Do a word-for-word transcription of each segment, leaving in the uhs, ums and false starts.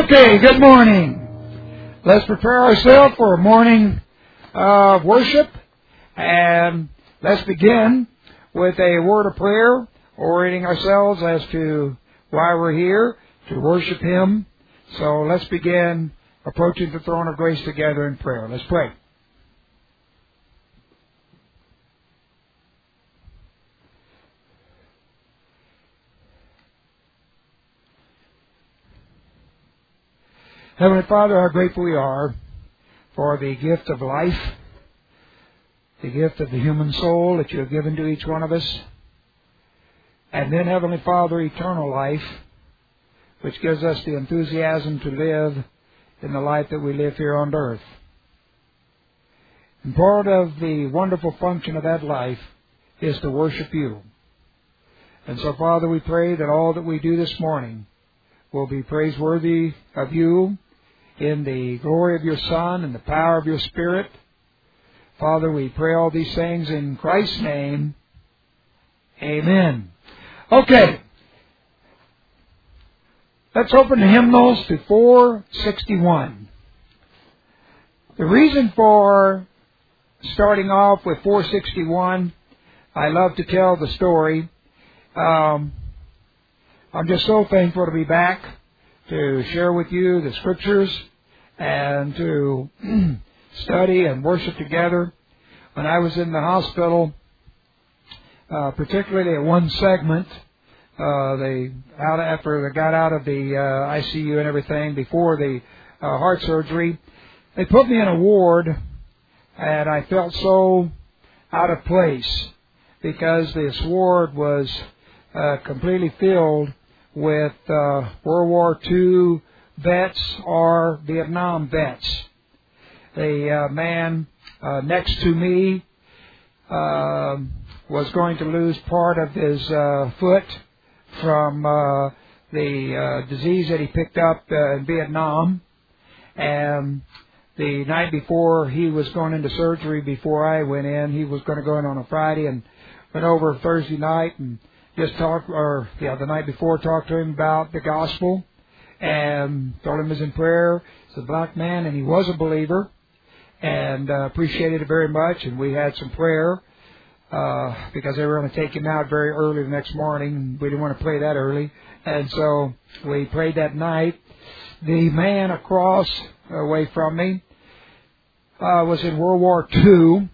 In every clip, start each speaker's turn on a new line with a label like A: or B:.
A: Okay, good morning. Let's prepare ourselves for a morning of worship, and let's begin with a word of prayer, orienting ourselves as to why we're here, to worship Him. So let's begin approaching the throne of grace together in prayer. Let's pray. Heavenly Father, how grateful we are for the gift of life, the gift of the human soul that you have given to each one of us, and then, Heavenly Father, eternal life, which gives us the enthusiasm to live in the life that we live here on earth. And part of the wonderful function of that life is to worship you. And so, Father, we pray that all that we do this morning will be praiseworthy of you in the glory of your Son and the power of your Spirit. Father, we pray all these things in Christ's name. Amen. Okay. Let's open the hymnals to four sixty-one. The reason for starting off with four sixty-one, I love to tell the story. Um, I'm just so thankful to be back to share with you the Scriptures and to study and worship together. When I was in the hospital, uh, particularly at one segment, uh, they out after they got out of the uh, I C U and everything before the uh, heart surgery, they put me in a ward, and I felt so out of place because this ward was uh, completely filled with uh, World War Two vets or Vietnam vets. The uh, man uh, next to me uh, was going to lose part of his uh, foot from uh, the uh, disease that he picked up uh, in Vietnam. And the night before he was going into surgery, before I went in, he was going to go in on a Friday, and went over Thursday night and just talked, or yeah, the night before, talked to him about the gospel and told him he was in prayer. He's a black man, and he was a believer, and uh, appreciated it very much. And we had some prayer uh, because they were going to take him out very early the next morning. We didn't want to pray that early, and so we prayed that night. The man across away from me uh, was in World War Two,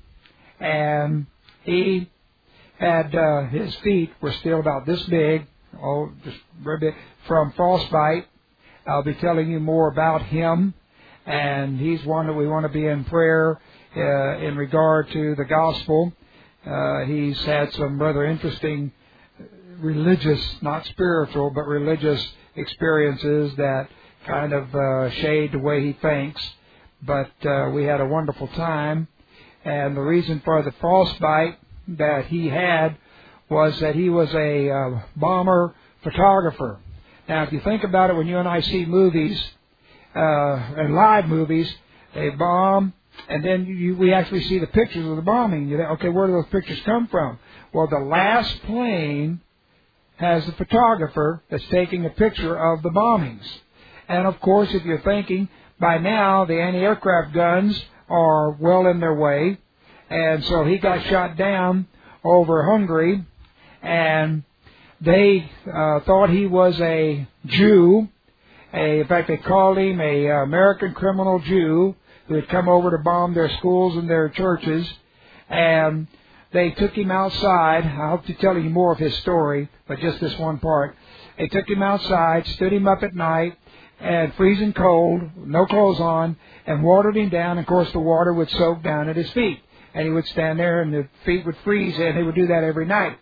A: and he had uh, his feet were still about this big, oh, just very big, from frostbite. I'll be telling you more about him, and he's one that we want to be in prayer uh, in regard to the gospel. Uh, he's had some rather interesting religious, not spiritual, but religious experiences that kind of uh, shade the way he thinks. But uh, we had a wonderful time, and the reason for the frostbite that he had was that he was a uh, bomber photographer. Now, if you think about it, when you and I see movies, uh, and live movies, they bomb, and then you, we actually see the pictures of the bombing. You think, okay, where do those pictures come from? Well, the last plane has the photographer that's taking a picture of the bombings. And, of course, if you're thinking, by now the anti-aircraft guns are well in their way, and so he got shot down over Hungary, and they uh, thought he was a Jew. A, in fact, they called him a uh, American criminal Jew who had come over to bomb their schools and their churches. And they took him outside. I hope to tell you more of his story, but just this one part. They took him outside, stood him up at night, and freezing cold, no clothes on, and watered him down. Of course, the water would soak down at his feet. And he would stand there, and the feet would freeze, and he would do that every night.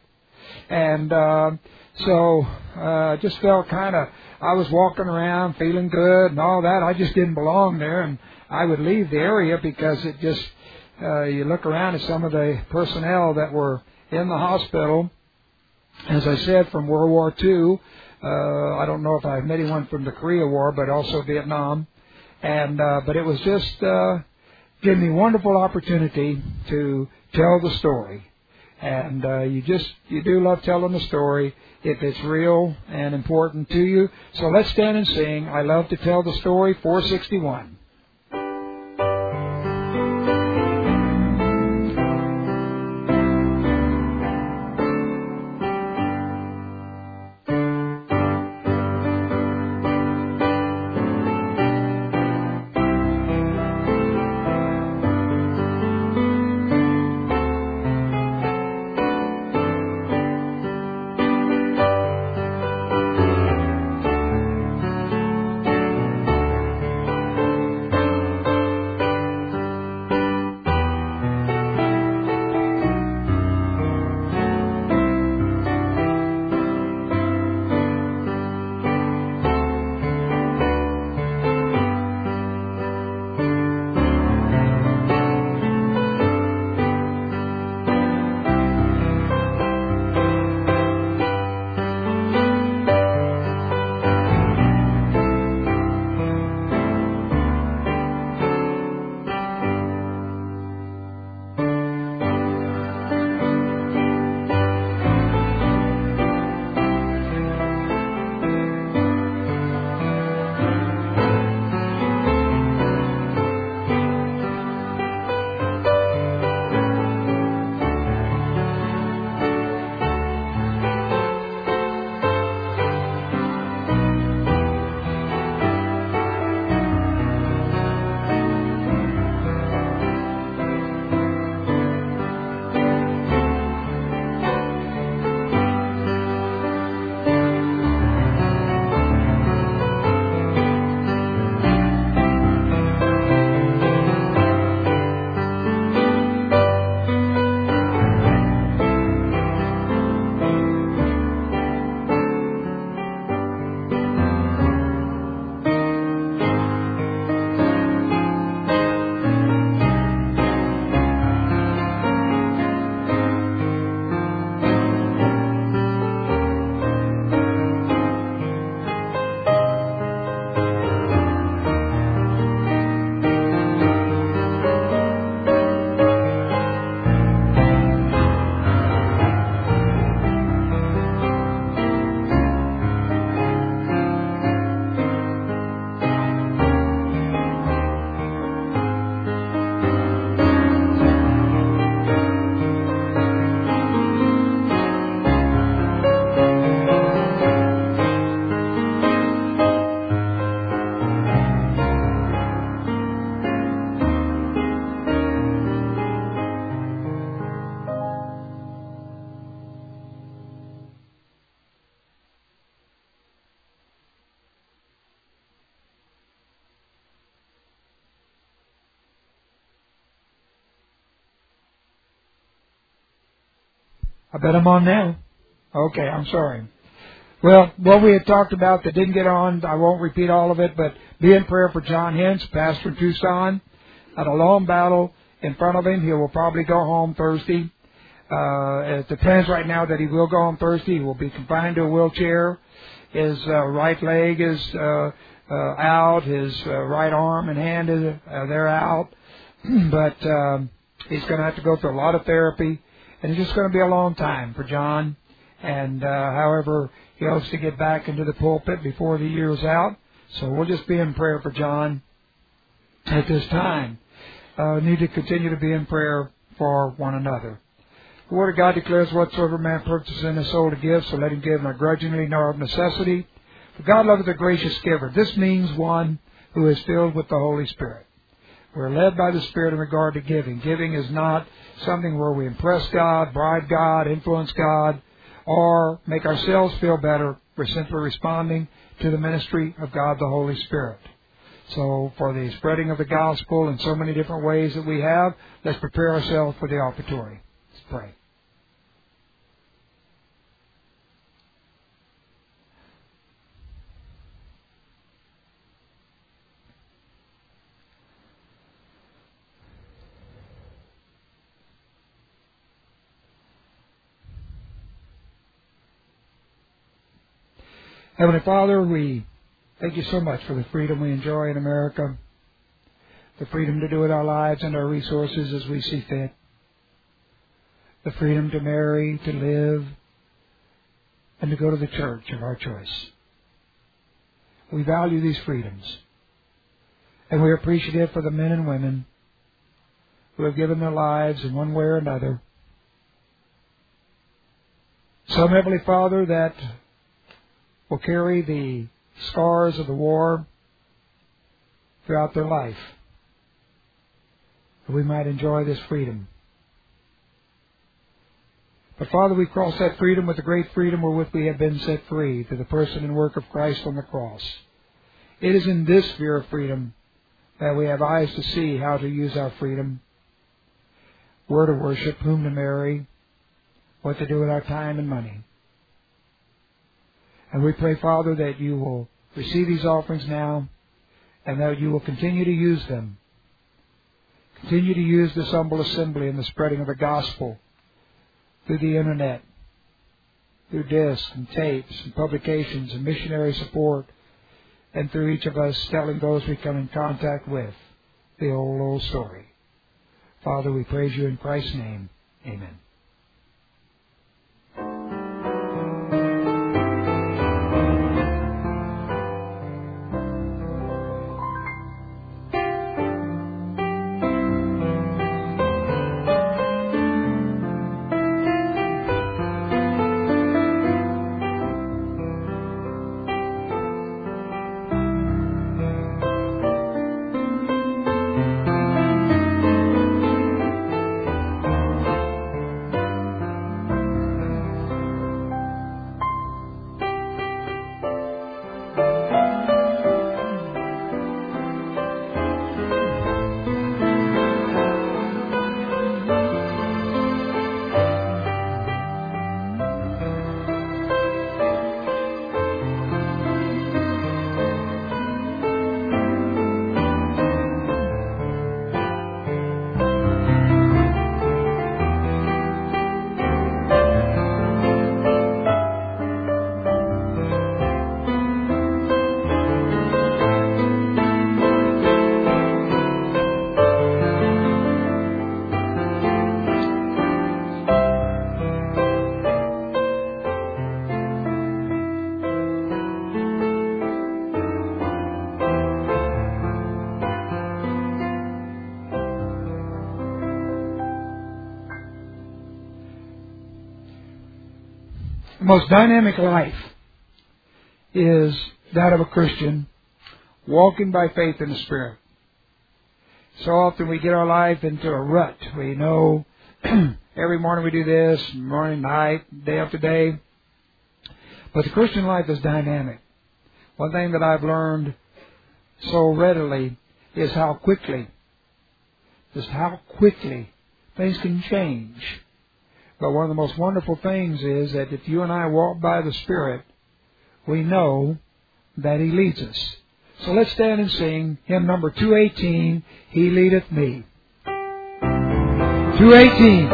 A: And uh, so uh just felt kind of, I was walking around feeling good and all that. I just didn't belong there, and I would leave the area because it just, uh, you look around at some of the personnel that were in the hospital, as I said, from World War Two. Uh, I don't know if I've met anyone from the Korea War, but also Vietnam. And uh, but it was just... Uh, Give me a wonderful opportunity to tell the story. And uh, you just, you do love telling the story if it's real and important to you. So let's stand and sing I Love to Tell the Story, four sixty-one. I bet I'm on now. Okay, I'm sorry. Well, what we had talked about that didn't get on, I won't repeat all of it, but be in prayer for John Hintz, pastor in Tucson. Had a long battle in front of him. He will probably go home Thursday. Uh, it depends right now that he will go home Thursday. He will be confined to a wheelchair. His uh, right leg is uh, uh, out. His uh, right arm and hand is uh, they're out. But um, he's going to have to go through a lot of therapy. And it's just going to be a long time for John. And, uh, however, he hopes to get back into the pulpit before the year is out. So we'll just be in prayer for John at this time. Uh, need to continue to be in prayer for one another. The Word of God declares, whatsoever man purchases in his soul to give, so let him give not grudgingly nor of necessity. For God loveth a gracious giver. This means one who is filled with the Holy Spirit. We're led by the Spirit in regard to giving. Giving is not something where we impress God, bribe God, influence God, or make ourselves feel better. We're simply responding to the ministry of God the Holy Spirit. So for the spreading of the gospel in so many different ways that we have, let's prepare ourselves for the offertory. Let's pray. Heavenly Father, we thank you so much for the freedom we enjoy in America, the freedom to do with our lives and our resources as we see fit. the freedom to marry, to live, and to go to the church of our choice. We value these freedoms. And we're appreciative for the men and women who have given their lives in one way or another. Some, Heavenly Father, that will carry the scars of the war throughout their life, that we might enjoy this freedom. But Father, we cross that freedom with the great freedom wherewith we have been set free through the person and work of Christ on the cross. It is in this sphere of freedom that we have eyes to see how to use our freedom, where to worship, whom to marry, what to do with our time and money. And we pray, Father, that you will receive these offerings now and that you will continue to use them. Continue to use this humble assembly in the spreading of the gospel through the internet, through discs and tapes and publications and missionary support, and through each of us telling those we come in contact with the old, old story. Father, we praise you in Christ's name. Amen. The most dynamic life is that of a Christian walking by faith in the Spirit. So often we get our life into a rut. We know every morning we do this, morning, night, day after day. But the Christian life is dynamic. One thing that I've learned so readily is how quickly, just how quickly things can change. But one of the most wonderful things is that if you and I walk by the Spirit, we know that He leads us. So let's stand and sing hymn number two eighteen, He Leadeth Me. two eighteen.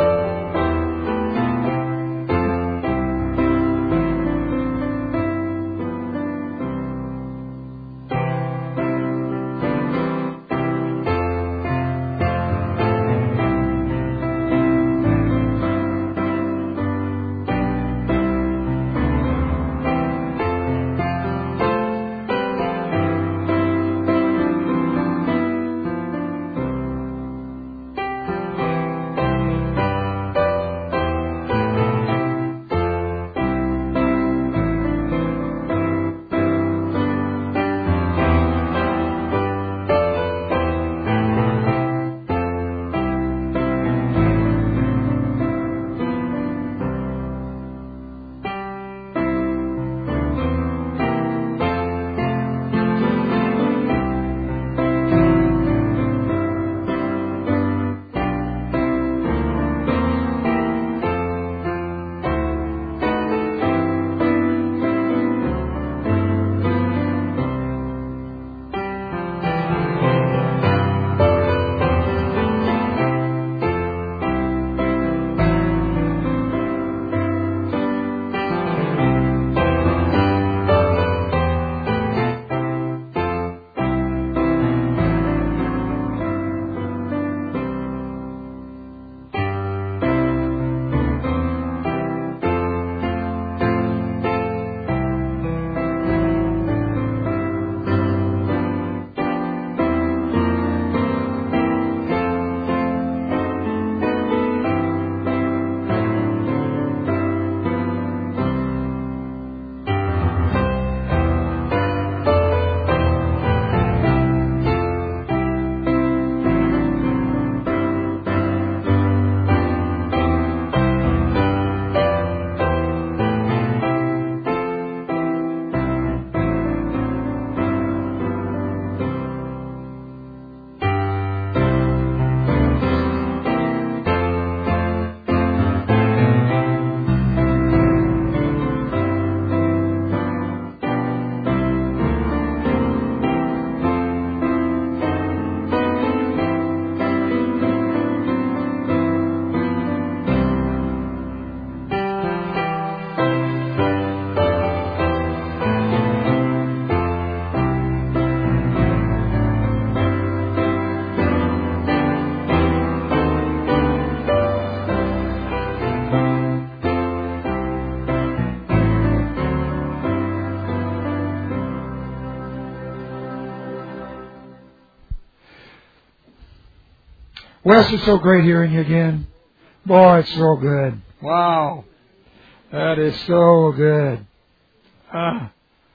A: Wes, it's so great hearing you again. Boy, it's so good. Wow. That is so good. Ah.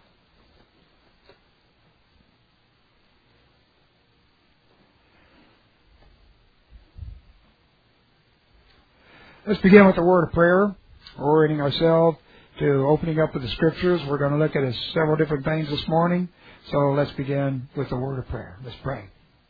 A: Let's begin with the word of prayer, orienting ourselves to opening up of the Scriptures. We're going to look at several different things this morning, so let's begin with the word of prayer. Let's pray.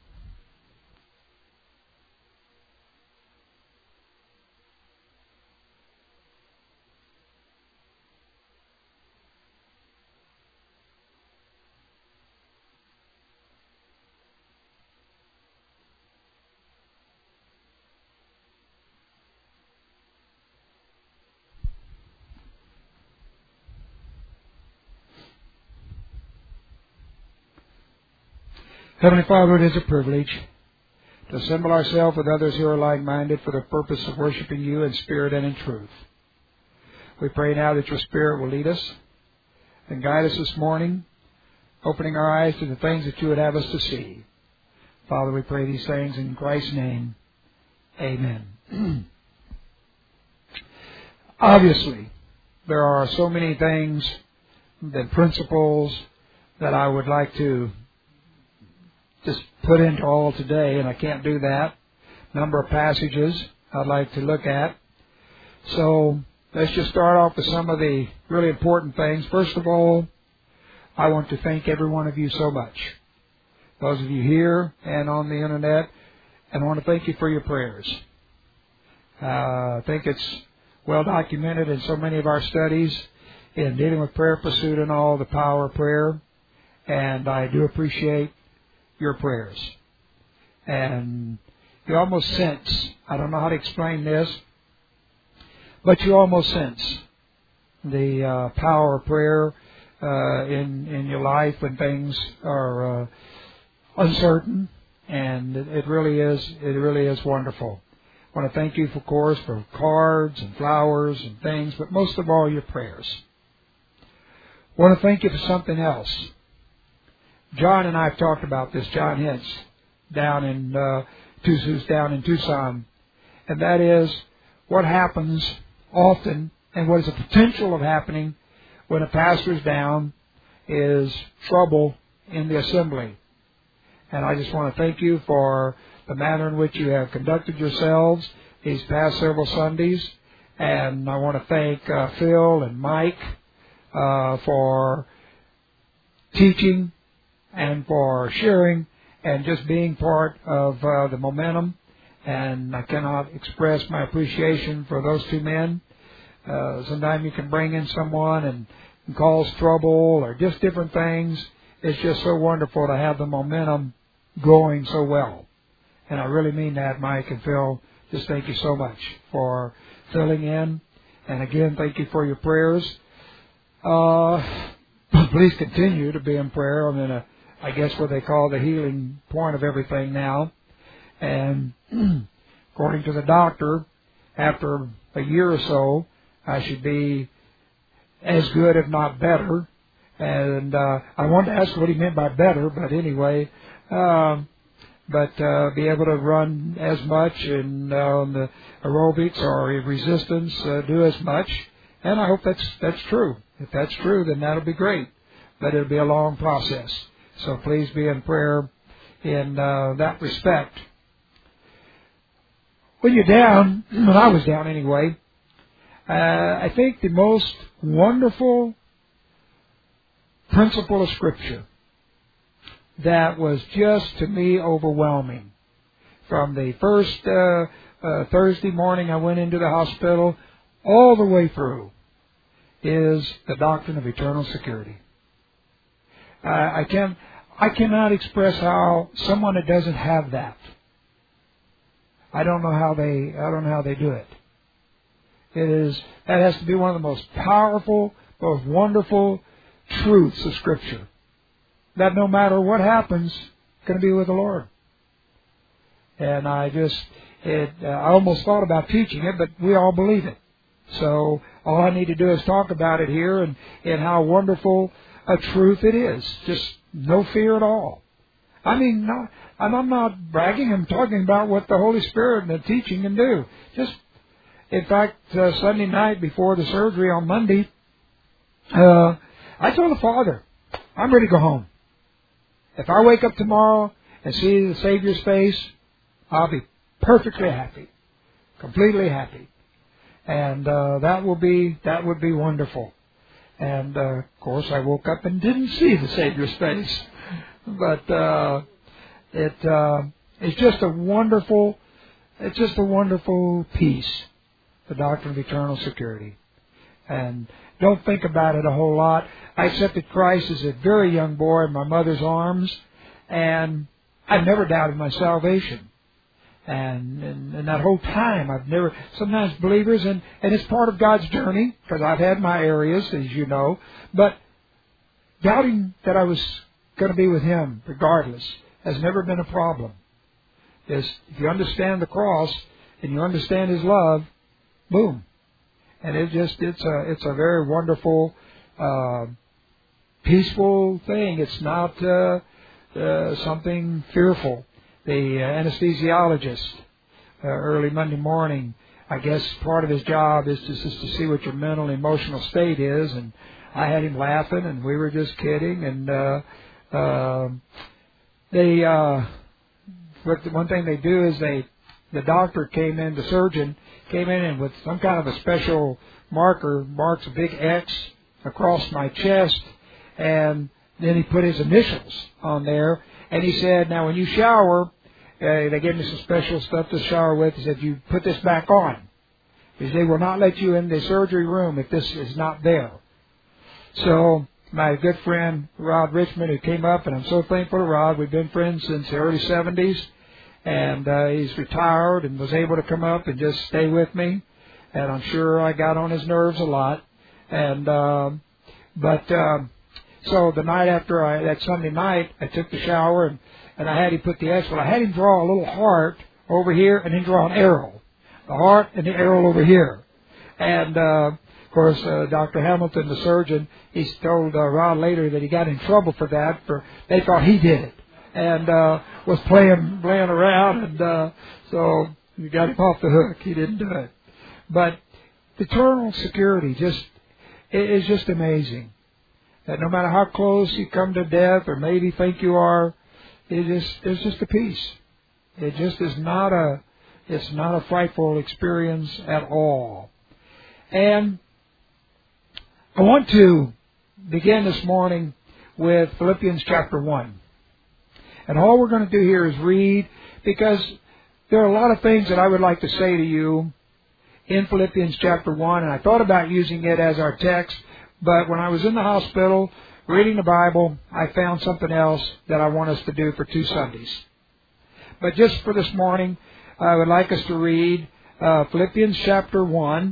A: Heavenly Father, it is a privilege to assemble ourselves with others who are like-minded for the purpose of worshiping you in spirit and in truth. We pray now that your Spirit will lead us and guide us this morning, opening our eyes to the things that you would have us to see. Father, we pray these things in Christ's name. Amen. Obviously, there are so many things and principles that I would like to just put into all today, and I can't do that. Number of passages I'd like to look at. So let's just start off with some of the really important things. First of all, I want to thank every one of you so much. Those of you here and on the internet, and I want to thank you for your prayers. Uh, I think it's well documented in so many of our studies in dealing with prayer pursuit and all, the power of prayer, and I do appreciate your prayers. And you almost sense, I don't know how to explain this, but you almost sense the uh, power of prayer uh, in in your life when things are uh, uncertain, and it, it really is it really is wonderful. I want to thank you, of course, for cards and flowers and things, but most of all, your prayers. I want to thank you for something else. John and I have talked about this, John Hintz, down in uh, who's down in Tucson, and that is what happens often, and what is the potential of happening when a pastor's down, is trouble in the assembly. And I just want to thank you for the manner in which you have conducted yourselves these past several Sundays, and I want to thank uh, Phil and Mike uh, for teaching and for sharing and just being part of uh, the momentum. And I cannot express my appreciation for those two men. Uh, sometimes you can bring in someone and, and cause trouble or just different things. It's just so wonderful to have the momentum going so well. And I really mean that, Mike and Phil. Just thank you so much for filling in. And again, thank you for your prayers. Uh, please continue to be in prayer. I'm in a I guess what they call the healing point of everything now. And according to the doctor, after a year or so, I should be as good, if not better. And uh, I wanted to ask what he meant by better, but anyway, um, but uh, be able to run as much and uh, on the aerobics or resistance, uh, do as much. And I hope that's that's true. If that's true, then that'll be great. But it'll be a long process. So please be in prayer in uh, that respect. When you're down, when I was down anyway, uh, I think the most wonderful principle of Scripture that was just to me overwhelming. From the first uh, uh, Thursday morning I went into the hospital all the way through is the doctrine of eternal security. Uh, I can I cannot express how someone that doesn't have that. I don't know how they I don't know how they do it. It is that has to be one of the most powerful, most wonderful truths of Scripture. That no matter what happens, it's going to be with the Lord. And I just it uh, I almost thought about teaching it, but we all believe it. So all I need to do is talk about it here and, and how wonderful a truth it is. Just no fear at all. I mean, not, and I'm not bragging. I'm talking about what the Holy Spirit and the teaching can do. Just, in fact, uh, Sunday night before the surgery on Monday, uh, I told the Father, I'm ready to go home. If I wake up tomorrow and see the Savior's face, I'll be perfectly happy, completely happy, and uh, that will be that would be wonderful. And uh, of course, I woke up and didn't see the Savior's face, but uh, it uh, it's just a wonderful, it's just a wonderful peace, the doctrine of eternal security. And don't think about it a whole lot. I accepted Christ as a very young boy in my mother's arms, and I've never doubted my salvation. And, and, and that whole time, I've never, sometimes believers, and, and it's part of God's journey, because I've had my areas, as you know, but doubting that I was going to be with Him, regardless, has never been a problem. Is if you understand the cross, and you understand His love, boom. And it just, it's a, it's a very wonderful, uh, peaceful thing. It's not uh, uh, something fearful. The uh, anesthesiologist, uh, early Monday morning, I guess part of his job is just, just to see what your mental and emotional state is. And I had him laughing, and we were just kidding. And uh, uh, they, uh, what the one thing they do is they, the doctor came in, the surgeon came in and with some kind of a special marker, marks a big X across my chest, and then he put his initials on there. And he said, now when you shower, uh, they gave me some special stuff to shower with. He said, you put this back on, because they will not let you in the surgery room if this is not there. So my good friend Rod Richmond, who came up, and I'm so thankful to Rod. We've been friends since the early seventies, and uh, he's retired and was able to come up and just stay with me. And I'm sure I got on his nerves a lot. And uh, but uh, so the night after I, that Sunday night, I took the shower, and, and I had him put the X. Well, I had him draw a little heart over here, and then draw an arrow, the heart and the arrow over here. And uh, of course, uh, Doctor Hamilton, the surgeon, he told uh, Rod later that he got in trouble for that. For they thought he did it, and uh, was playing playing around, and uh, so you got him off the hook. He didn't do it. But eternal security just it is just amazing. That no matter how close you come to death, or maybe think you are, it just it's just a peace. It just is not a it's not a frightful experience at all. And I want to begin this morning with Philippians chapter one. And all we're going to do here is read, because there are a lot of things that I would like to say to you in Philippians chapter one, and I thought about using it as our text, but when I was in the hospital reading the Bible, I found something else that I want us to do for two Sundays. But just for this morning, I would like us to read uh, Philippians chapter one.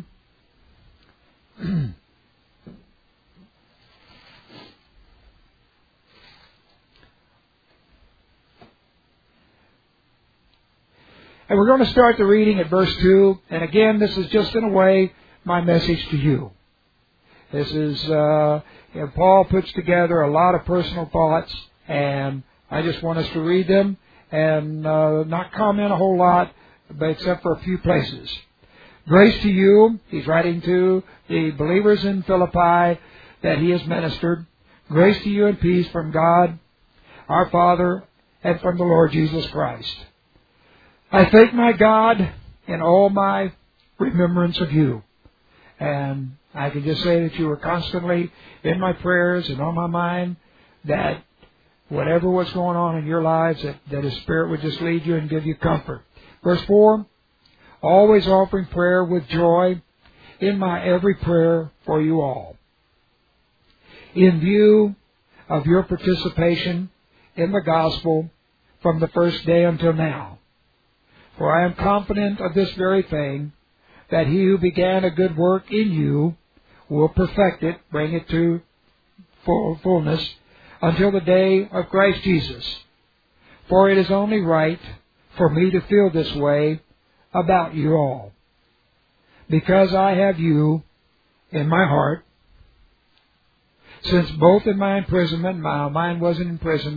A: And we're going to start the reading at verse two. And again, this is just in a way my message to you. This is, uh, you know, Paul puts together a lot of personal thoughts, and I just want us to read them and uh, not comment a whole lot, but except for a few places. Grace to you, he's writing to the believers in Philippi that he has ministered. Grace to you and peace from God, our Father, and from the Lord Jesus Christ. I thank my God in all my remembrance of you. And I can just say that you were constantly in my prayers and on my mind, that whatever was going on in your lives, that, that His Spirit would just lead you and give you comfort. Verse four, always offering prayer with joy in my every prayer for you all, in view of your participation in the gospel from the first day until now. For I am confident of this very thing, that He who began a good work in you will perfect it, bring it to full fullness, until the day of Christ Jesus. For it is only right for me to feel this way about you all, because I have you in my heart, since both in my imprisonment, my mine was in imprisonment,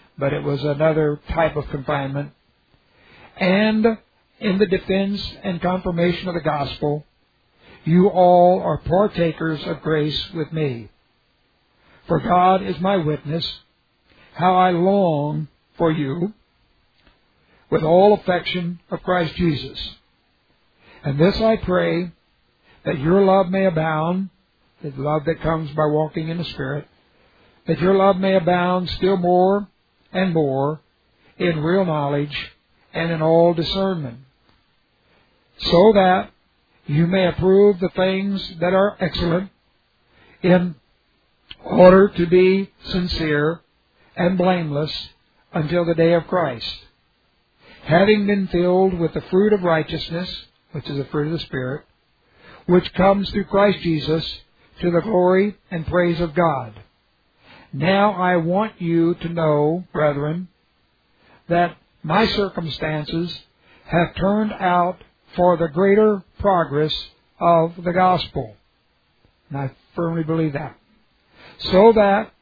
A: but it was another type of confinement. And in the defense and confirmation of the gospel, you all are partakers of grace with me. For God is my witness, how I long for you with all affection of Christ Jesus. And this I pray, that your love may abound, the love that comes by walking in the Spirit, that your love may abound still more and more in real knowledge and in all discernment, so that you may approve the things that are excellent, in order to be sincere and blameless until the day of Christ, having been filled with the fruit of righteousness, which is the fruit of the Spirit, which comes through Christ Jesus to the glory and praise of God. Now I want you to know, brethren, that my circumstances have turned out for the greater progress of the gospel. And I firmly believe that. So that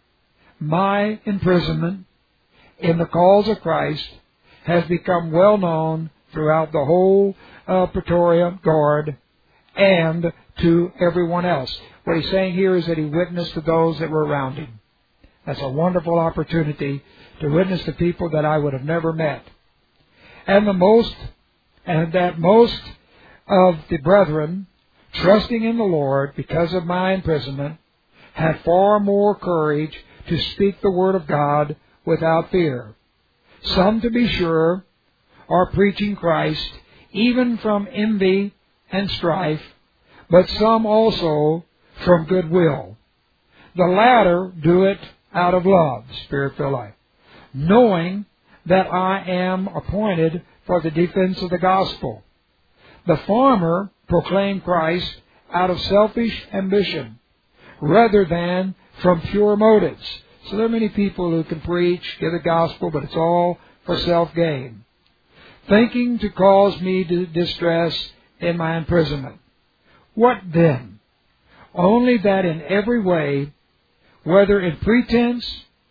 A: my imprisonment in the cause of Christ has become well known throughout the whole uh, Praetorian Guard and to everyone else. What he's saying here is that he witnessed to those that were around him. That's a wonderful opportunity to witness to people that I would have never met. And the most, and that most of the brethren, trusting in the Lord because of my imprisonment, had far more courage to speak the word of God without fear. Some, to be sure, are preaching Christ even from envy and strife, but some also from goodwill. The latter do it out of love, Spirit-filled life, knowing that I am appointed for the defense of the gospel. The former proclaim Christ out of selfish ambition, rather than from pure motives. So there are many people who can preach, give the gospel, but it's all for self-gain, thinking to cause me distress in my imprisonment. What then? Only that in every way, whether in pretense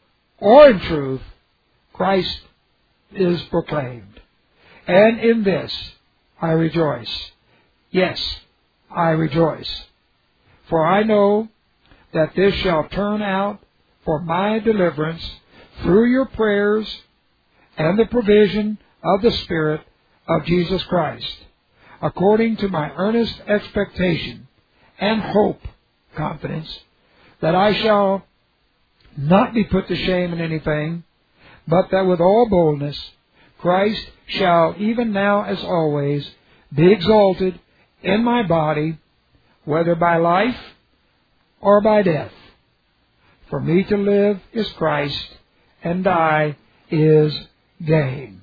A: or in truth, Christ is proclaimed. And in this I rejoice. Yes, I rejoice. For I know that this shall turn out for my deliverance through your prayers and the provision of the Spirit of Jesus Christ, according to my earnest expectation and hope, confidence, that I shall not be put to shame in anything, but that with all boldness Christ shall even now as always be exalted in my body, whether by life or by death. For me to live is Christ, and die is gain.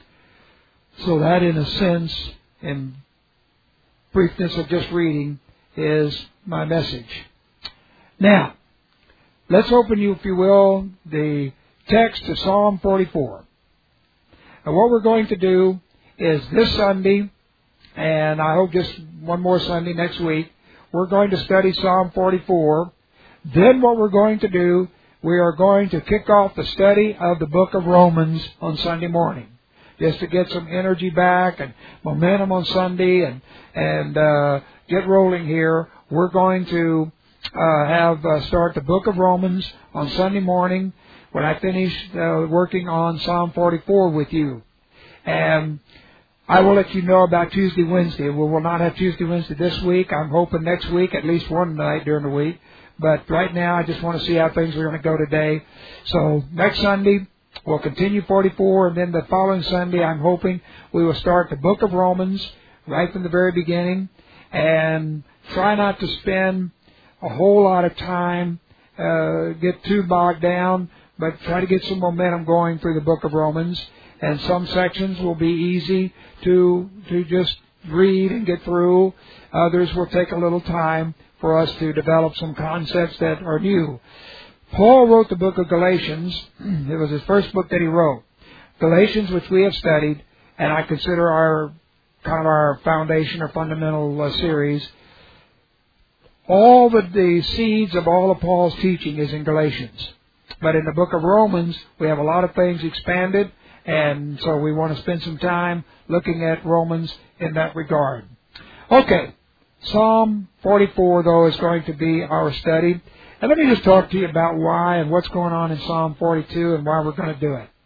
A: So that, in a sense, in briefness of just reading, is my message. Now, let's open, you, if you will, the text to Psalm forty-four. And what we're going to do is this Sunday, and I hope just one more Sunday next week, we're going to study Psalm forty-four. Then what we're going to do, we are going to kick off the study of the book of Romans on Sunday morning, just to get some energy back and momentum on Sunday and and uh, get rolling here. We're going to uh, have uh, start the book of Romans on Sunday morning when I finish uh, working on Psalm forty-four with you. And I will let you know about Tuesday, Wednesday. We will not have Tuesday, Wednesday this week. I'm hoping next week, at least one night during the week. But right now, I just want to see how things are going to go today. So next Sunday, we'll continue forty-four, and then the following Sunday, I'm hoping we will start the book of Romans right from the very beginning, and try not to spend a whole lot of time, uh, get too bogged down, but try to get some momentum going through the book of Romans. And some sections will be easy to to just read and get through. Others will take a little time for us to develop some concepts that are new. Paul wrote the book of Galatians. It was his first book that he wrote. Galatians, which we have studied, and I consider our kind of our foundation or fundamental uh, series. All the, the seeds of all of Paul's teaching is in Galatians. But in the book of Romans, we have a lot of things expanded, and so we want to spend some time looking at Romans in that regard. Okay, Psalm forty-four, though, is going to be our study. And let me just talk to you about why and what's going on in Psalm forty-two and why we're going to do it.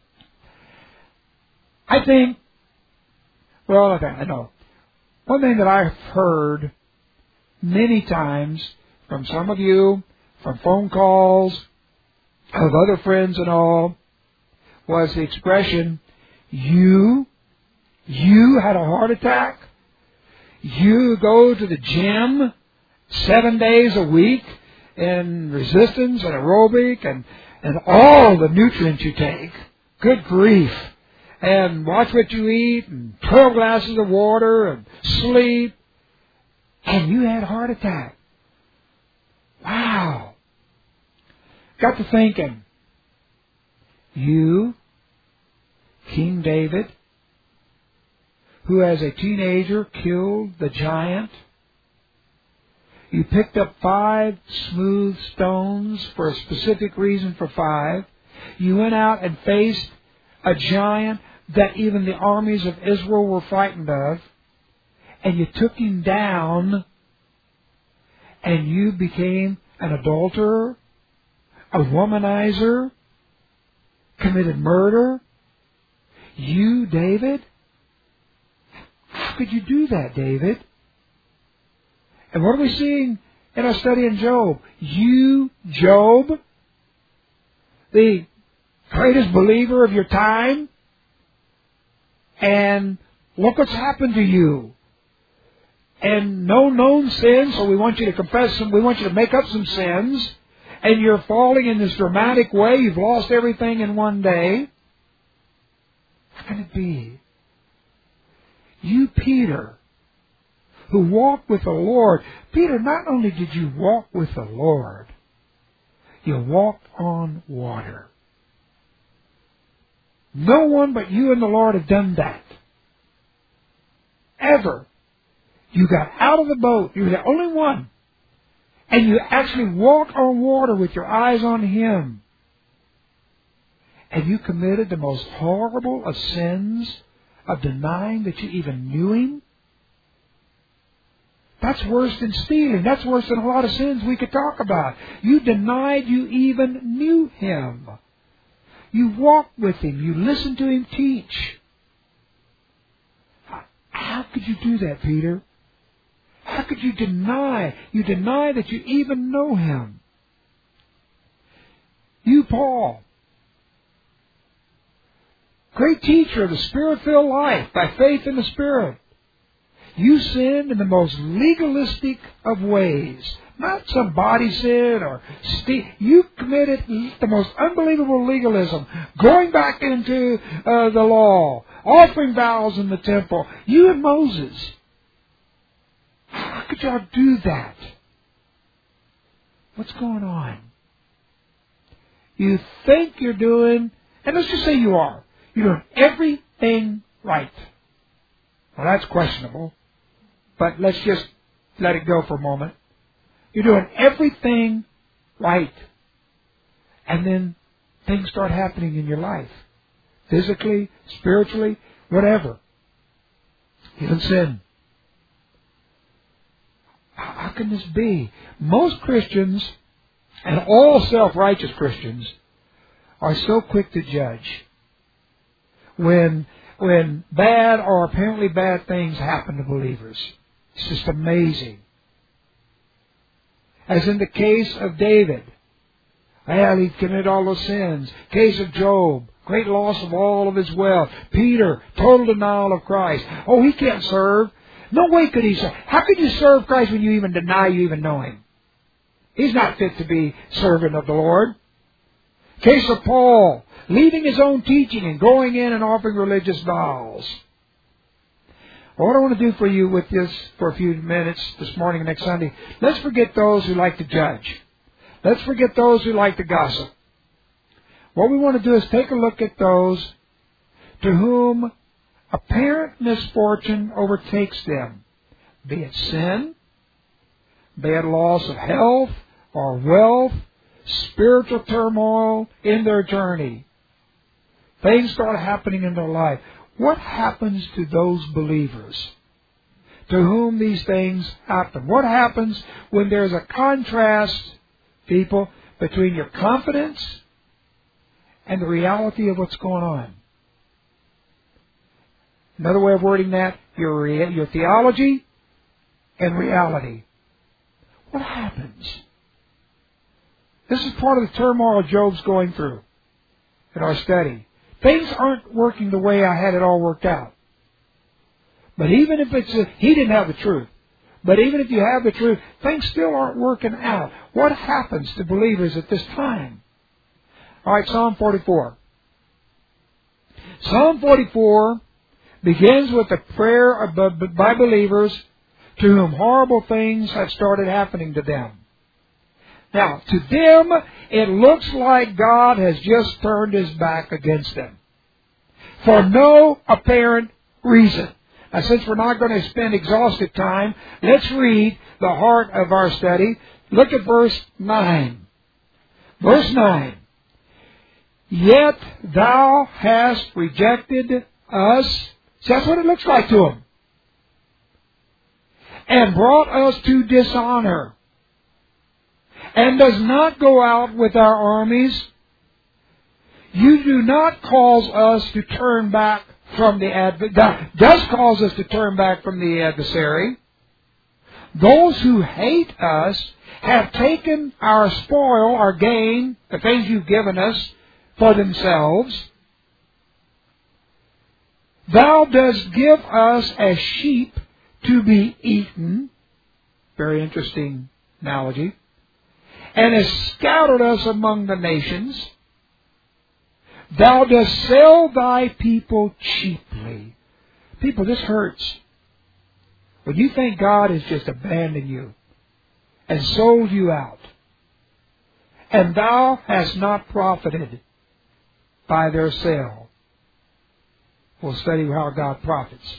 A: I think, well, I know, one thing that I've heard many times from some of you, from phone calls, of other friends and all, was the expression, you, you had a heart attack? You go to the gym seven days a week in resistance and aerobic and, and all the nutrients you take. Good grief. And watch what you eat and twelve glasses of water and sleep. And you had a heart attack. Wow. Got to thinking. You, King David, who as a teenager killed the giant. You picked up five smooth stones for a specific reason for five. You went out and faced a giant that even the armies of Israel were frightened of. And you took him down, and you became an adulterer, a womanizer, committed murder. You, David? How could you do that, David? And what are we seeing in our study in Job? You, Job, the greatest believer of your time, and look what's happened to you. And no known sins, so we want you to confess them, we want you to make up some sins, and you're falling in this dramatic way, you've lost everything in one day. How can it be? You, Peter, who walked with the Lord. Peter, not only did you walk with the Lord, you walked on water. No one but you and the Lord have done that. Ever. You got out of the boat. You were the only one. And you actually walked on water with your eyes on Him. And you committed the most horrible of sins of denying that you even knew Him. That's worse than stealing. That's worse than a lot of sins we could talk about. You denied you even knew Him. You walked with Him. You listened to Him teach. How could you do that, Peter? How could you deny? You deny that you even know Him. You, Paul, great teacher of the Spirit-filled life by faith in the Spirit. You sinned in the most legalistic of ways. Not some body sin or ste- you committed the most unbelievable legalism, going back into uh, the law, offering vows in the temple. You and Moses. How could y'all do that? What's going on? You think you're doing, and let's just say you are, you're doing everything right. Well, that's questionable, but let's just let it go for a moment. You're doing everything right. And then things start happening in your life. Physically, spiritually, whatever. Even sin. How can this be? Most Christians, and all self-righteous Christians, are so quick to judge. When, when bad or apparently bad things happen to believers. It's just amazing. As in the case of David. Well, he committed all those sins. Case of Job. Great loss of all of his wealth. Peter, total denial of Christ. Oh, he can't serve. No way could he serve. How could you serve Christ when you even deny you even know Him? He's not fit to be servant of the Lord. Case of Paul, leaving his own teaching and going in and offering religious vows. What I want to do for you with this for a few minutes this morning and next Sunday, let's forget those who like to judge. Let's forget those who like to gossip. What we want to do is take a look at those to whom apparent misfortune overtakes them, be it sin, be it loss of health or wealth, spiritual turmoil in their journey. Things start happening in their life. What happens to those believers to whom these things happen? What happens when there's a contrast, people, between your confidence and the reality of what's going on? Another way of wording that, your, your theology and reality. What happens? This is part of the turmoil Job's going through in our study. Things aren't working the way I had it all worked out. But even if it's a, he didn't have the truth. But even if you have the truth, things still aren't working out. What happens to believers at this time? All right, Psalm forty-four. Psalm forty-four begins with a prayer by believers to whom horrible things have started happening to them. Now, to them, it looks like God has just turned His back against them for no apparent reason. Now, since we're not going to spend exhaustive time, let's read the heart of our study. Look at verse nine. Verse nine. Yet thou hast rejected us. See, that's what it looks like to them. And brought us to dishonor. And does not go out with our armies. You do not cause us to turn back from the adversary. Does cause us to turn back from the adversary. Those who hate us have taken our spoil, our gain, the things you've given us, for themselves. Thou dost give us as sheep to be eaten. Very interesting analogy. And hast scattered us among the nations. Thou dost sell thy people cheaply. People, this hurts. When you think God has just abandoned you and sold you out, and thou hast not profited by their sale. We'll study how God profits.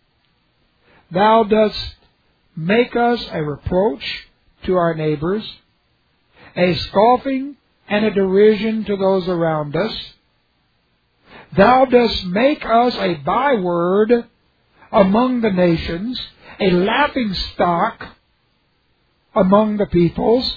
A: Thou dost make us a reproach to our neighbors, a scoffing and a derision to those around us. Thou dost make us a byword among the nations, a laughing stock among the peoples.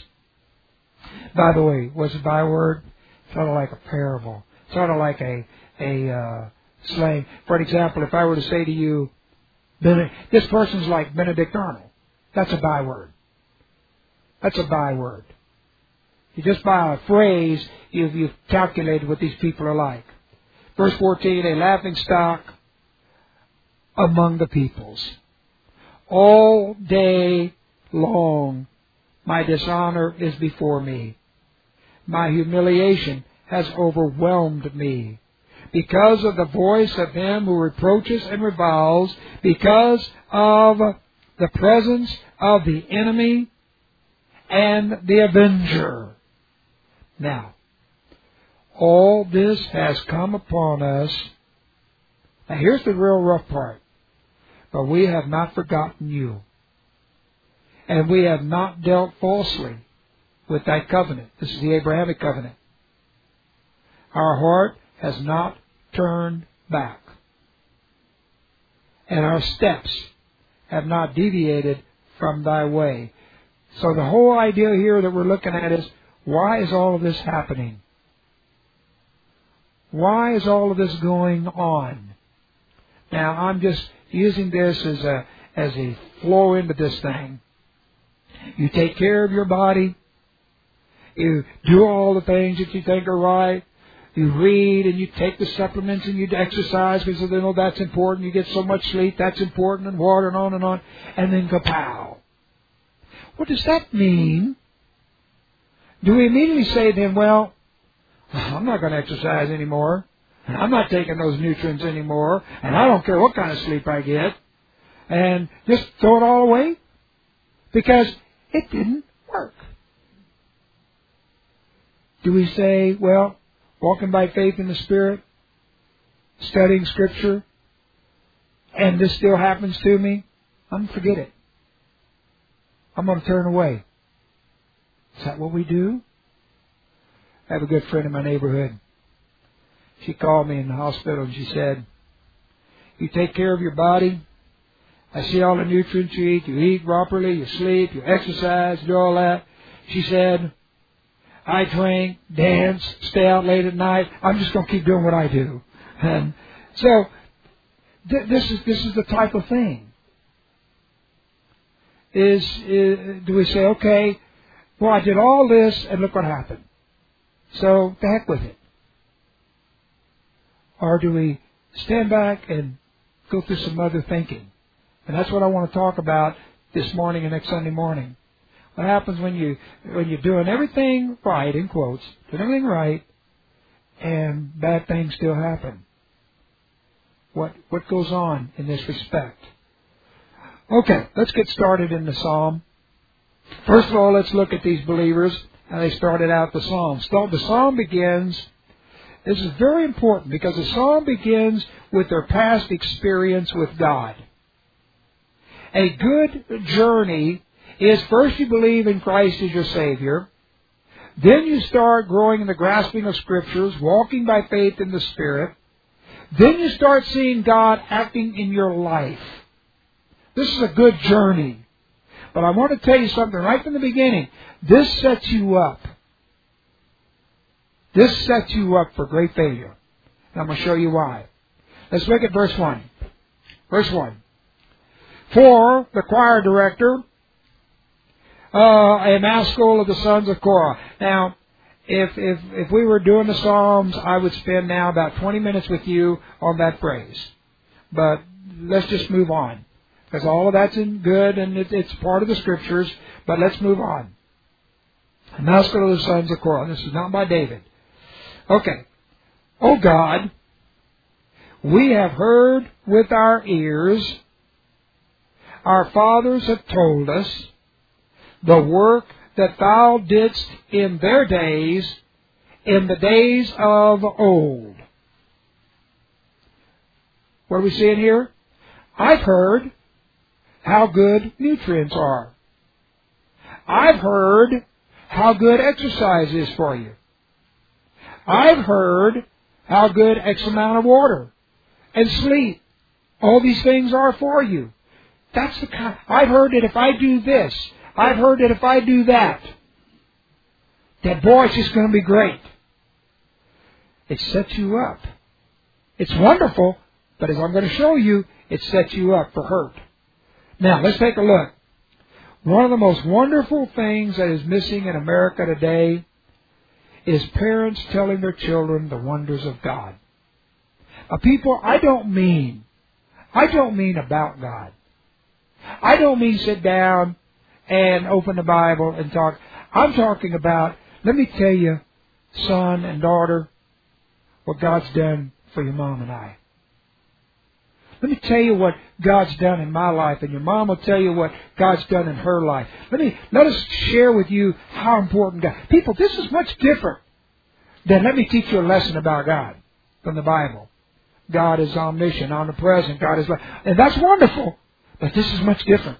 A: By the way, what's a byword? Sort of like a parable. Sort of like a, a uh, slang. For example, if I were to say to you, this person's like Benedict Arnold. That's a byword. That's a byword. You just by a phrase, you've, you've calculated what these people are like. Verse fourteen, a laughing stock among the peoples. All day long my dishonor is before me. My humiliation has overwhelmed me. Because of the voice of him who reproaches and reviles, because of the presence of the enemy and the avenger. Now, all this has come upon us. Now here's the real rough part. But we have not forgotten you. And we have not dealt falsely with thy covenant. This is the Abrahamic covenant. Our heart has not turned back. And our steps have not deviated from thy way. So the whole idea here that we're looking at is, why is all of this happening? Why is all of this going on? Now, I'm just using this as a as a flow into this thing. You take care of your body. You do all the things that you think are right. You read and you take the supplements and you exercise because you know that's important. You get so much sleep, that's important, and water and on and on. And then kapow. What does that mean? Do we immediately say then, well, I'm not going to exercise anymore, and I'm not taking those nutrients anymore, and I don't care what kind of sleep I get, and just throw it all away? Because it didn't work. Do we say, well, walking by faith in the Spirit, studying Scripture, and this still happens to me? I'm going to forget it. I'm going to turn away. Is that what we do? I have a good friend in my neighborhood. She called me in the hospital and she said, you take care of your body. I see all the nutrients you eat. You eat properly, you sleep, you exercise, do all that. She said, I drink, dance, stay out late at night. I'm just going to keep doing what I do. And so th- this is this is the type of thing. Is, is do we say, okay, well, I did all this and look what happened. So the heck with it. Or do we stand back and go through some other thinking? And that's what I want to talk about this morning and next Sunday morning. What happens when you when you're doing everything right, in quotes, doing everything right, and bad things still happen? What what goes on in this respect? Okay, let's get started in the psalm. First of all, let's look at these believers, how they started out the psalm. So the psalm begins, this is very important, because the psalm begins with their past experience with God. A good journey is first you believe in Christ as your Savior. Then you start growing in the grasping of Scriptures, walking by faith in the Spirit. Then you start seeing God acting in your life. This is a good journey. But I want to tell you something right from the beginning. This sets you up. This sets you up for great failure. And I'm going to show you why. Let's look at verse one. Verse one. For the choir director, uh, a maskil of the sons of Korah. Now, if, if, if we were doing the Psalms, I would spend now about twenty minutes with you on that phrase. But let's just move on. Because all of that's in good and it, it's part of the Scriptures. But let's move on. A maskil of the sons of Korah. This is not by David. Okay. O God, we have heard with our ears, our fathers have told us, the work that Thou didst in their days, in the days of old. What are we seeing here? I've heard how good nutrients are. I've heard how good exercise is for you. I've heard how good X amount of water and sleep, all these things are for you. That's the kind. I've heard that if I do this, I've heard that if I do that, that boy, it's just going to be great. It sets you up. It's wonderful, but as I'm going to show you, it sets you up for hurt. Now, let's take a look. One of the most wonderful things that is missing in America today is parents telling their children the wonders of God. Now, people, I don't mean, I don't mean about God. I don't mean sit down and open the Bible and talk. I'm talking about, let me tell you, son and daughter, what God's done for your mom and I. Let me tell you what God's done in my life, and your mom will tell you what God's done in her life. Let me let us share with you how important God. People, this is much different than let me teach you a lesson about God from the Bible. God is omniscient, omnipresent. God is, and that's wonderful. But this is much different.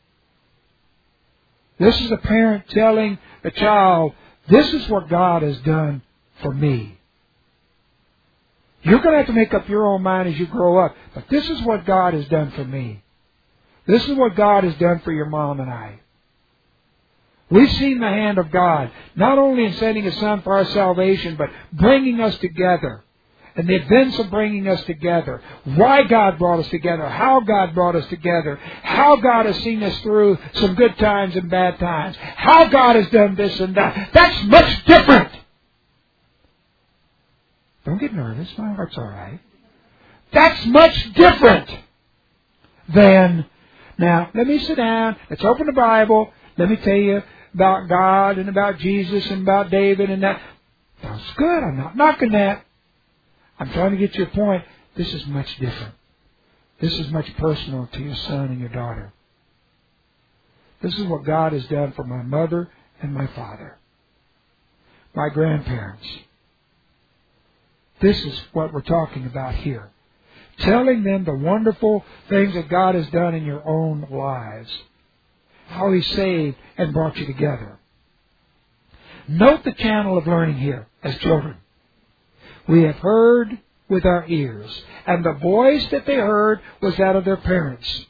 A: This is a parent telling a child, "This is what God has done for me." You're going to have to make up your own mind as you grow up. But this is what God has done for me. This is what God has done for your mom and I. We've seen the hand of God, not only in sending His Son for our salvation, but bringing us together. And the events of bringing us together. Why God brought us together. How God brought us together. How God has seen us through some good times and bad times. How God has done this and that. That's much different. Don't get nervous. My heart's all right. That's much different than, now, let me sit down. Let's open the Bible. Let me tell you about God and about Jesus and about David and that. That's good. I'm not knocking that. I'm trying to get to your point. This is much different. This is much personal to your son and your daughter. This is what God has done for my mother and my father. My grandparents. This is what we're talking about here. Telling them the wonderful things that God has done in your own lives. How He saved and brought you together. Note the channel of learning here. as children. We have heard with our ears, and the voice that they heard was that of their parents.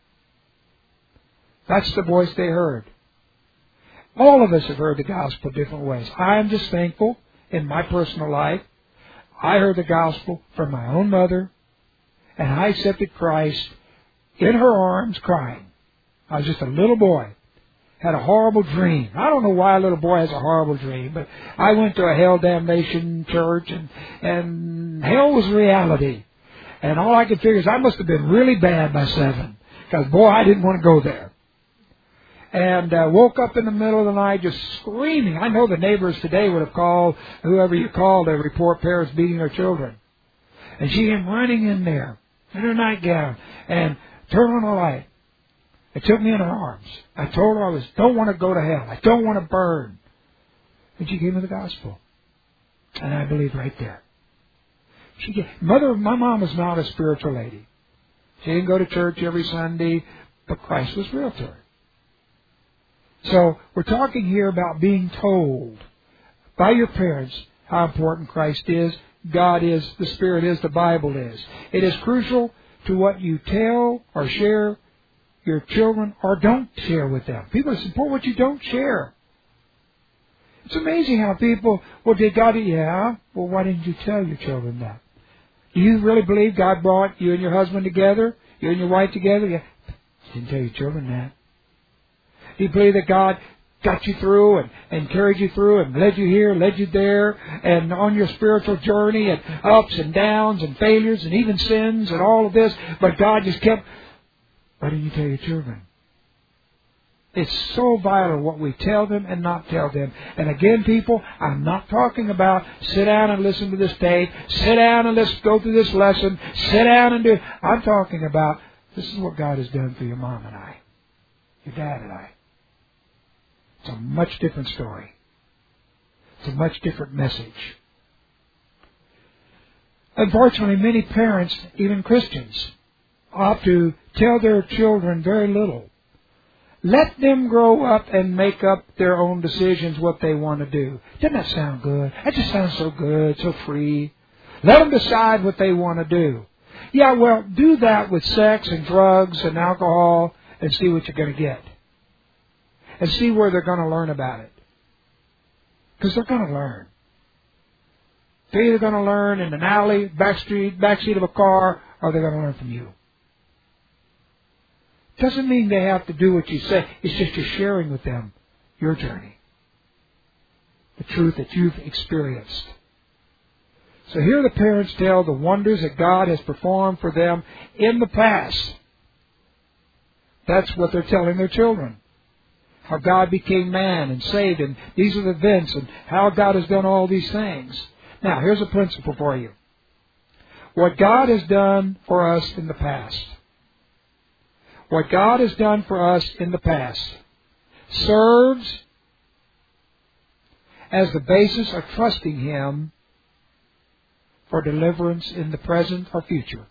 A: That's the voice they heard. All of us have heard the gospel different ways. I am just thankful in my personal life. I heard the gospel from my own mother, and I accepted Christ in her arms crying. I was just a little boy. Had a horrible dream. I don't know why a little boy has a horrible dream, but I went to a hell damnation church, and, and hell was reality. And all I could figure is I must have been really bad by seven, because, boy, I didn't want to go there. And uh, woke up in the middle of the night just screaming. I know the neighbors today would have called whoever you called to report parents beating their children. And she came running in there in her nightgown and turned on the light. It took me in her arms. I told her I was don't want to go to hell. I don't want to burn. And she gave me the gospel. And I believed right there. She gave, mother, my mom was not a spiritual lady. She didn't go to church every Sunday, but Christ was real to her. So we're talking here about being told by your parents how important Christ is, God is, the Spirit is, the Bible is. It is crucial to what you tell or share your children or don't share with them. People support what you don't share. It's amazing how people, well, did God, yeah, well, why didn't you tell your children that? Do you really believe God brought you and your husband together, you and your wife together? Yeah. You didn't tell your children that. Do you believe that God got you through and, and carried you through and led you here, led you there, and on your spiritual journey and ups and downs and failures and even sins and all of this, but God just kept... Why didn't you tell your children? It's so vital what we tell them and not tell them. And again, people, I'm not talking about sit down and listen to this tape, sit down and let's go through this lesson, sit down and do... I'm talking about this is what God has done for your mom and I, your dad and I. It's a much different story. It's a much different message. Unfortunately, many parents, even Christians, opt to tell their children very little. Let them grow up and make up their own decisions what they want to do. Doesn't that sound good? That just sounds so good, so free. Let them decide what they want to do. Yeah, well, do that with sex and drugs and alcohol and see what you're going to get. And see where they're going to learn about it. Because they're going to learn. They're either going to learn in an alley, back street, backseat of a car, or they're going to learn from you. Doesn't mean they have to do what you say. It's just you're sharing with them your journey. The truth that you've experienced. So here the parents tell the wonders that God has performed for them in the past. That's what they're telling their children. How God became man and saved, and these are the events, and how God has done all these things. Now, here's a principle for you. What God has done for us in the past. What God has done for us in the past serves as the basis of trusting Him for deliverance in the present or future.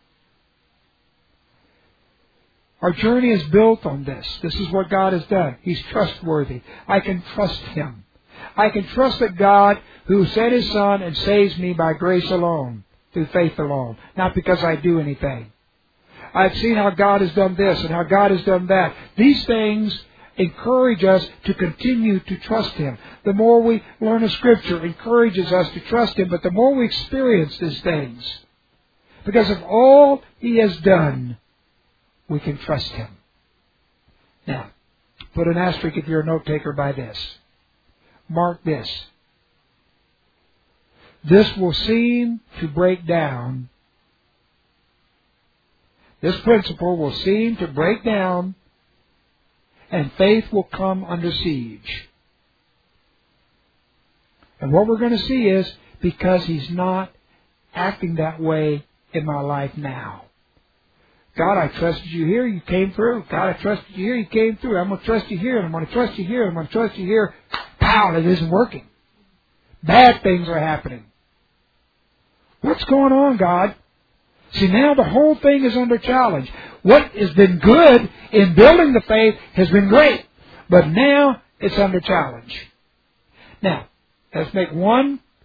A: Our journey is built on this. This is what God has done. He's trustworthy. I can trust Him. I can trust that God, who sent His Son and saves me by grace alone, through faith alone, not because I do anything. I've seen how God has done this and how God has done that. These things encourage us to continue to trust Him. The more we learn of Scripture, encourages us to trust Him, but the more we experience these things, because of all He has done, we can trust Him. Now, put an asterisk if you're a note taker by this. Mark this. This will seem to break down. This principle will seem to break down, and faith will come under siege. And what we're going to see is, because He's not acting that way in my life now. God, I trusted you here, you came through. God, I trusted you here, you came through. I'm going to trust you here, and I'm going to trust you here, and I'm going to trust you here. Pow, it isn't working. Bad things are happening. What's going on, God? See, now the whole thing is under challenge. What has been good in building the faith has been great, but now it's under challenge. Now, let's make one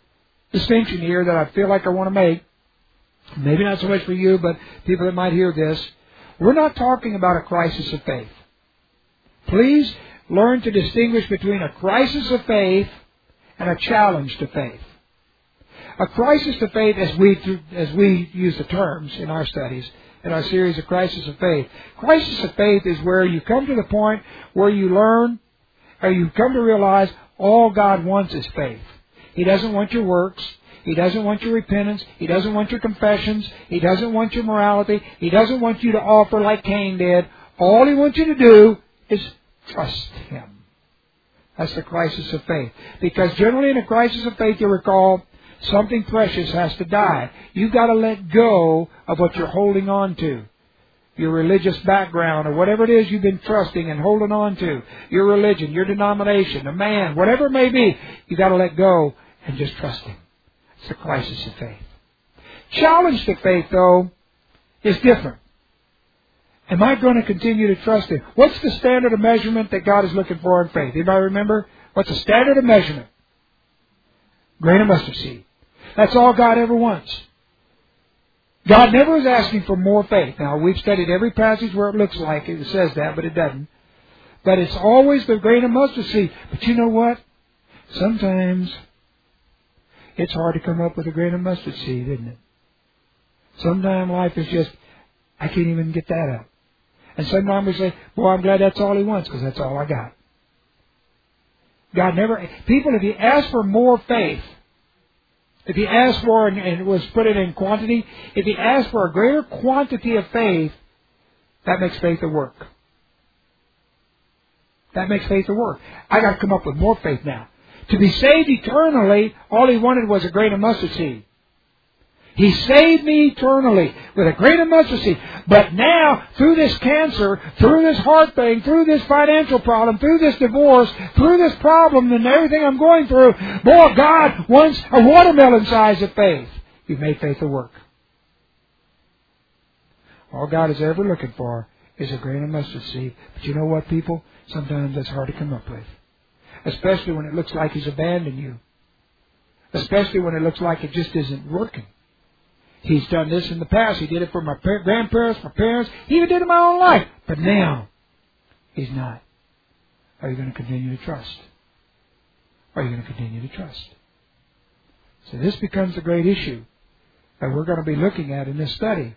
A: distinction here that I feel like I want to make. Maybe not so much for you, but people that might hear this. We're not talking about a crisis of faith. Please learn to distinguish between a crisis of faith and a challenge to faith. A crisis to faith, as we as we use the terms in our studies, in our series of Crisis of Faith. Crisis of faith is where you come to the point where you learn, or you come to realize all God wants is faith. He doesn't want your works. He doesn't want your repentance. He doesn't want your confessions. He doesn't want your morality. He doesn't want you to offer like Cain did. All He wants you to do is trust Him. That's the crisis of faith. Because generally in a crisis of faith, you recall, something precious has to die. You've got to let go of what you're holding on to. Your religious background or whatever it is you've been trusting and holding on to. Your religion, your denomination, a man, whatever it may be. You've got to let go and just trust Him. It's the crisis of faith. Challenge to faith, though, is different. Am I going to continue to trust Him? What's the standard of measurement that God is looking for in faith? Anybody remember? What's the standard of measurement? Grain of mustard seed. That's all God ever wants. God never is asking for more faith. Now, we've studied every passage where it looks like it says that, but it doesn't. But it's always the grain of mustard seed. But you know what? Sometimes it's hard to come up with a grain of mustard seed, isn't it? Sometimes life is just, I can't even get that out. And sometimes we say, boy, I'm glad that's all He wants, because that's all I got. God never, people, if you ask for more faith, if you ask for, and it was put it in quantity, if you ask for a greater quantity of faith, that makes faith a work. That makes faith a work. I got to come up with more faith now. To be saved eternally, all He wanted was a grain of mustard seed. He saved me eternally with a grain of mustard seed. But now, through this cancer, through this heart thing, through this financial problem, through this divorce, through this problem and everything I'm going through, boy, God wants a watermelon size of faith. You've made faith a work. All God is ever looking for is a grain of mustard seed. But you know what, people? Sometimes that's hard to come up with. Especially when it looks like He's abandoned you. Especially when it looks like it just isn't working. He's done this in the past. He did it for my grandparents, my parents. He even did it in my own life. But now, He's not. Are you going to continue to trust? Are you going to continue to trust? So this becomes a great issue that we're going to be looking at in this study.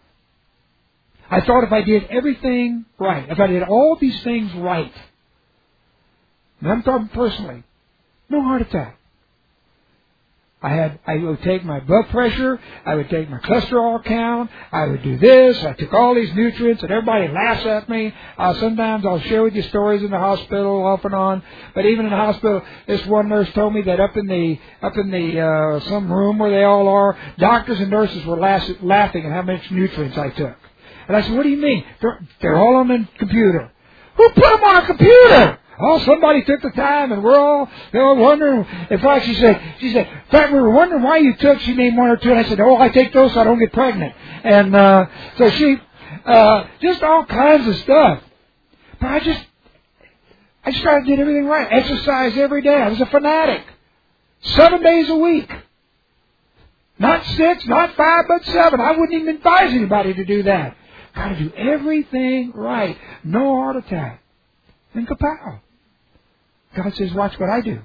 A: I thought if I did everything right, if I did all these things right, and I'm talking personally, no heart attack. I had, I would take my blood pressure, I would take my cholesterol count, I would do this, I took all these nutrients, and everybody laughs at me. Uh, sometimes I'll share with you stories in the hospital off and on, but even in the hospital, this one nurse told me that up in the, up in the, uh, some room where they all are, doctors and nurses were laugh, laughing at how much nutrients I took. And I said, what do you mean? They're, they're all on the computer. Who put them on a computer? Oh, somebody took the time, and we're all, you know, wondering. In fact, she said, she said, in fact, we were wondering why you took. She named one or two, and I said, oh, I take those so I don't get pregnant. And uh, so she, uh, just all kinds of stuff. But I just, I just tried to get everything right. Exercise every day. I was a fanatic. Seven days a week. Not six, not five, but seven. I wouldn't even advise anybody to do that. Got to do everything right. No heart attack. And kapow. God says, watch what I do.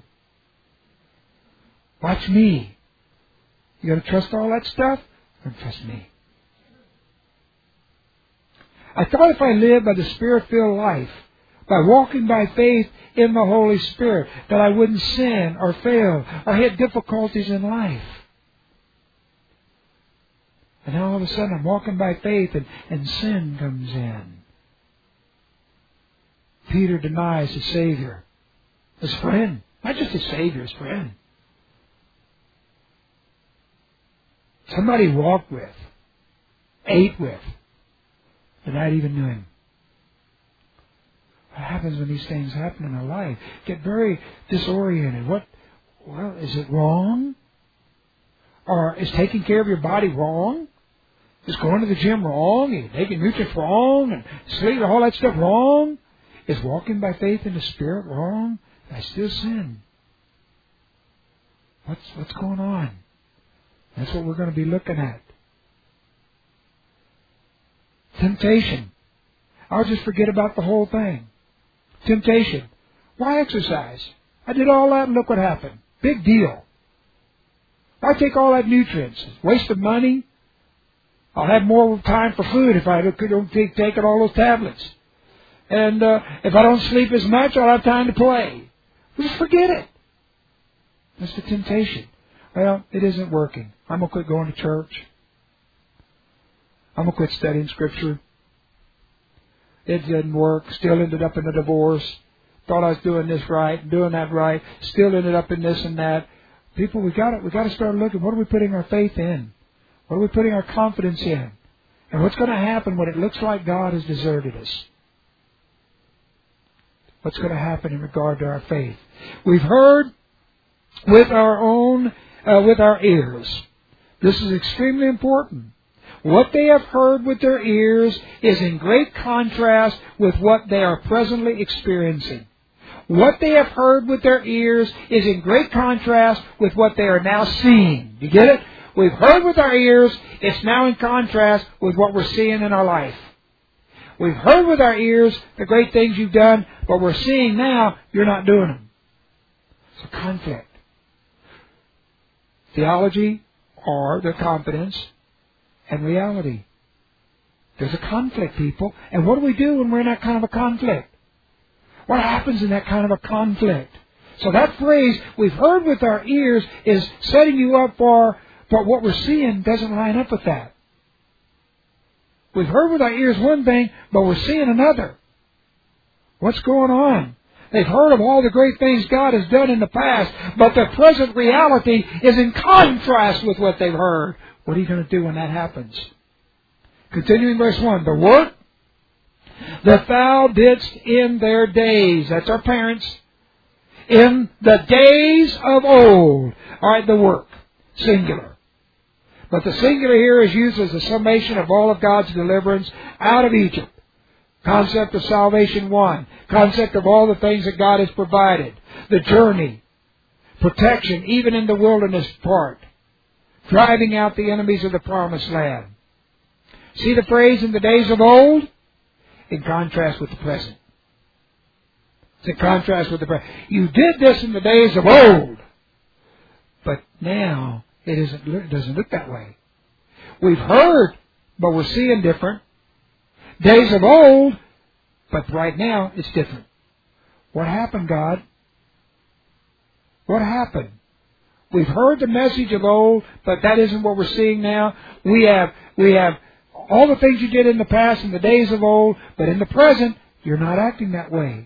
A: Watch me. You got to trust all that stuff? Then trust me. I thought if I lived by the Spirit-filled life, by walking by faith in the Holy Spirit, that I wouldn't sin or fail or hit difficulties in life. And now all of a sudden I'm walking by faith and, and sin comes in. Peter denies his Savior, his friend. Not just his Savior, his friend. Somebody he walked with, ate with, but not even knew him. What happens when these things happen in our life? Get very disoriented. What? Well, is it wrong? Or is taking care of your body wrong? Is going to the gym wrong? Is taking nutrients wrong? And sleep, all that stuff wrong? Is walking by faith in the Spirit wrong? I still sin. What's, what's going on? That's what we're going to be looking at. Temptation. I'll just forget about the whole thing. Temptation. Why exercise? I did all that and look what happened. Big deal. Why take all that nutrients? Waste of money. I'll have more time for food if I don't take taking all those tablets. And uh, if I don't sleep as much, I'll have time to play. Just forget it. That's the temptation. Well, it isn't working. I'm going to quit going to church. I'm going to quit studying Scripture. It didn't work. Still ended up in a divorce. Thought I was doing this right, doing that right. Still ended up in this and that. People, we got to we got to start looking. What are we putting our faith in? What are we putting our confidence in? And what's going to happen when it looks like God has deserted us? What's going to happen in regard to our faith? We've heard with our own, uh, with our ears. This is extremely important. What they have heard with their ears is in great contrast with what they are presently experiencing. What they have heard with their ears is in great contrast with what they are now seeing. You get it? We've heard with our ears. It's now in contrast with what we're seeing in our life. We've heard with our ears the great things you've done, but we're seeing now you're not doing them. It's a conflict. Theology or the confidence and reality. There's a conflict, people. And what do we do when we're in that kind of a conflict? What happens in that kind of a conflict? So that phrase, we've heard with our ears, is setting you up for, but what we're seeing doesn't line up with that. We've heard with our ears one thing, but we're seeing another. What's going on? They've heard of all the great things God has done in the past, but the present reality is in contrast with what they've heard. What are you going to do when that happens? Continuing verse one. The work that thou didst in their days. That's our parents. In the days of old. All right, the work. Singular. But the singular here is used as a summation of all of God's deliverance out of Egypt. Concept of salvation one. Concept of all the things that God has provided. The journey. Protection, even in the wilderness part. Driving out the enemies of the promised land. See the phrase, in the days of old? In contrast with the present. It's in contrast with the present. You did this in the days of old. But now, it, isn't, it doesn't look that way. We've heard, but we're seeing different. Days of old, but right now, it's different. What happened, God? What happened? We've heard the message of old, but that isn't what we're seeing now. We have, we have all the things you did in the past, in the days of old, but in the present, you're not acting that way.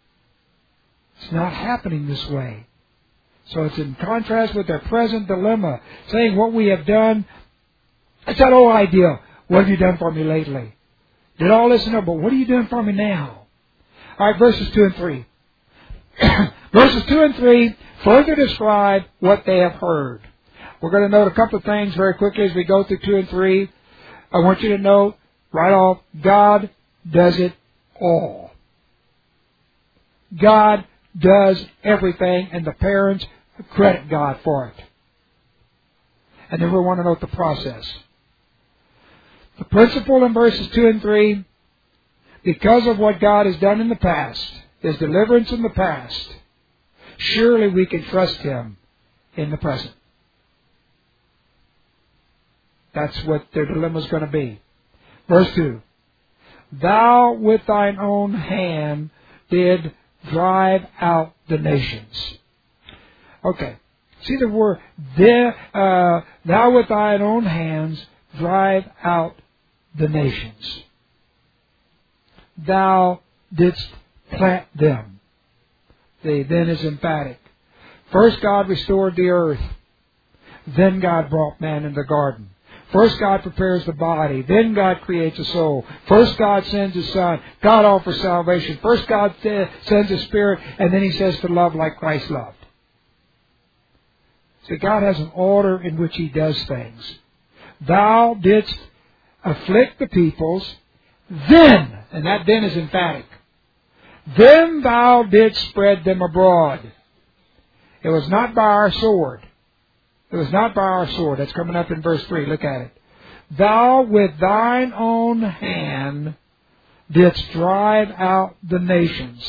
A: It's not happening this way. So it's in contrast with their present dilemma, saying what we have done. It's that old idea. What have you done for me lately? Did all this and that, but what are you doing for me now? All right, verses two and three. Verses two and three further describe what they have heard. We're going to note a couple of things very quickly as we go through two and three. I want you to note right off, God does it all. God does everything, and the parents credit God for it. And then we want to note the process. The principle in verses two and three, because of what God has done in the past, His deliverance in the past, surely we can trust Him in the present. That's what their dilemma is going to be. Verse two. Thou with thine own hand did drive out the nations. Okay. See the word, there, uh, thou with thine own hands drive out the nations. Thou didst plant them. The then is emphatic. First God restored the earth. Then God brought man in the garden. First God prepares the body. Then God creates a soul. First God sends His Son. God offers salvation. First God sends His Spirit. And then He says to love like Christ loved. So God has an order in which He does things. Thou didst afflict the peoples. Then, and that then is emphatic. Then thou didst spread them abroad. It was not by our sword. It was not by our sword. That's coming up in verse three. Look at it. Thou with thine own hand didst drive out the nations.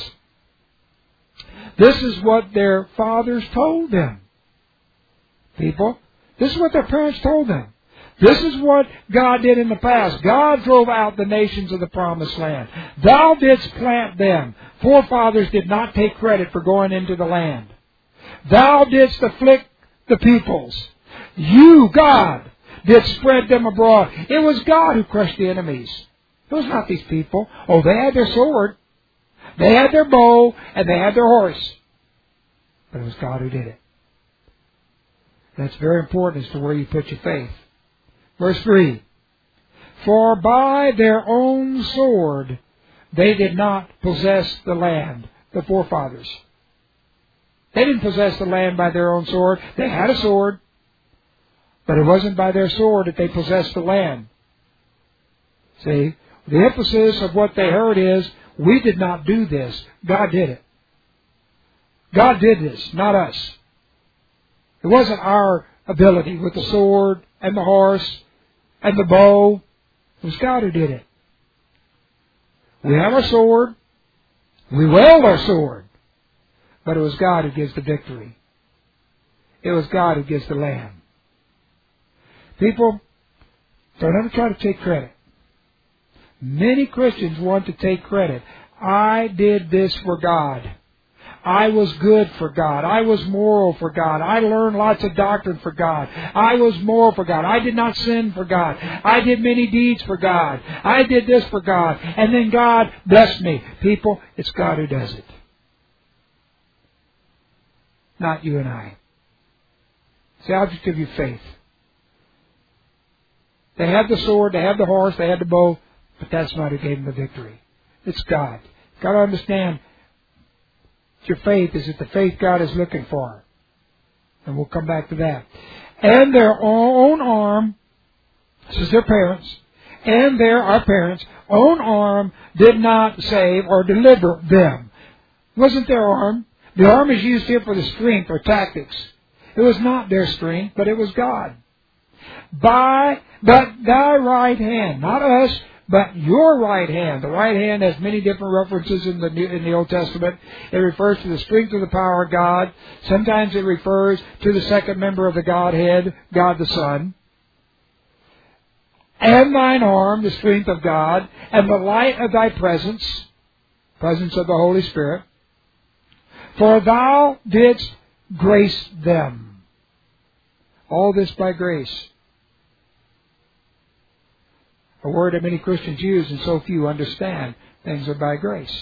A: This is what their fathers told them. People, this is what their parents told them. This is what God did in the past. God drove out the nations of the promised land. Thou didst plant them. Forefathers did not take credit for going into the land. Thou didst afflict the peoples. You, God, did spread them abroad. It was God who crushed the enemies. It was not these people. Oh, they had their sword. They had their bow. And they had their horse. But it was God who did it. That's very important as to where you put your faith. Verse three. For by their own sword they did not possess the land, the forefathers. They didn't possess the land by their own sword. They had a sword. But it wasn't by their sword that they possessed the land. See, the emphasis of what they heard is, we did not do this. God did it. God did this, not us. It wasn't our ability with the sword and the horse and the bow. It was God who did it. We have our sword. We wield our sword. But it was God who gives the victory. It was God who gives the land. People, don't ever try to take credit. Many Christians want to take credit. I did this for God. I was good for God. I was moral for God. I learned lots of doctrine for God. I was moral for God. I did not sin for God. I did many deeds for God. I did this for God. And then God blessed me. People, it's God who does it. Not you and I. It's the object of your faith. They had the sword, they had the horse, they had the bow, but that's not who gave them the victory. It's God. You've got to understand, your faith is it the faith God is looking for. And we'll come back to that. And their own arm, this is their parents, and their, our parents, own arm did not save or deliver them. It wasn't their arm. The arm is used here for the strength or tactics. It was not their strength, but it was God. By, but thy right hand, not us, but your right hand. The right hand has many different references in the New, in the Old Testament. It refers to the strength of the power of God. Sometimes it refers to the second member of the Godhead, God the Son. And thine arm, the strength of God, and the light of thy presence, presence of the Holy Spirit. For thou didst grace them. All this by grace. A word that many Christians use and so few understand. Things are by grace.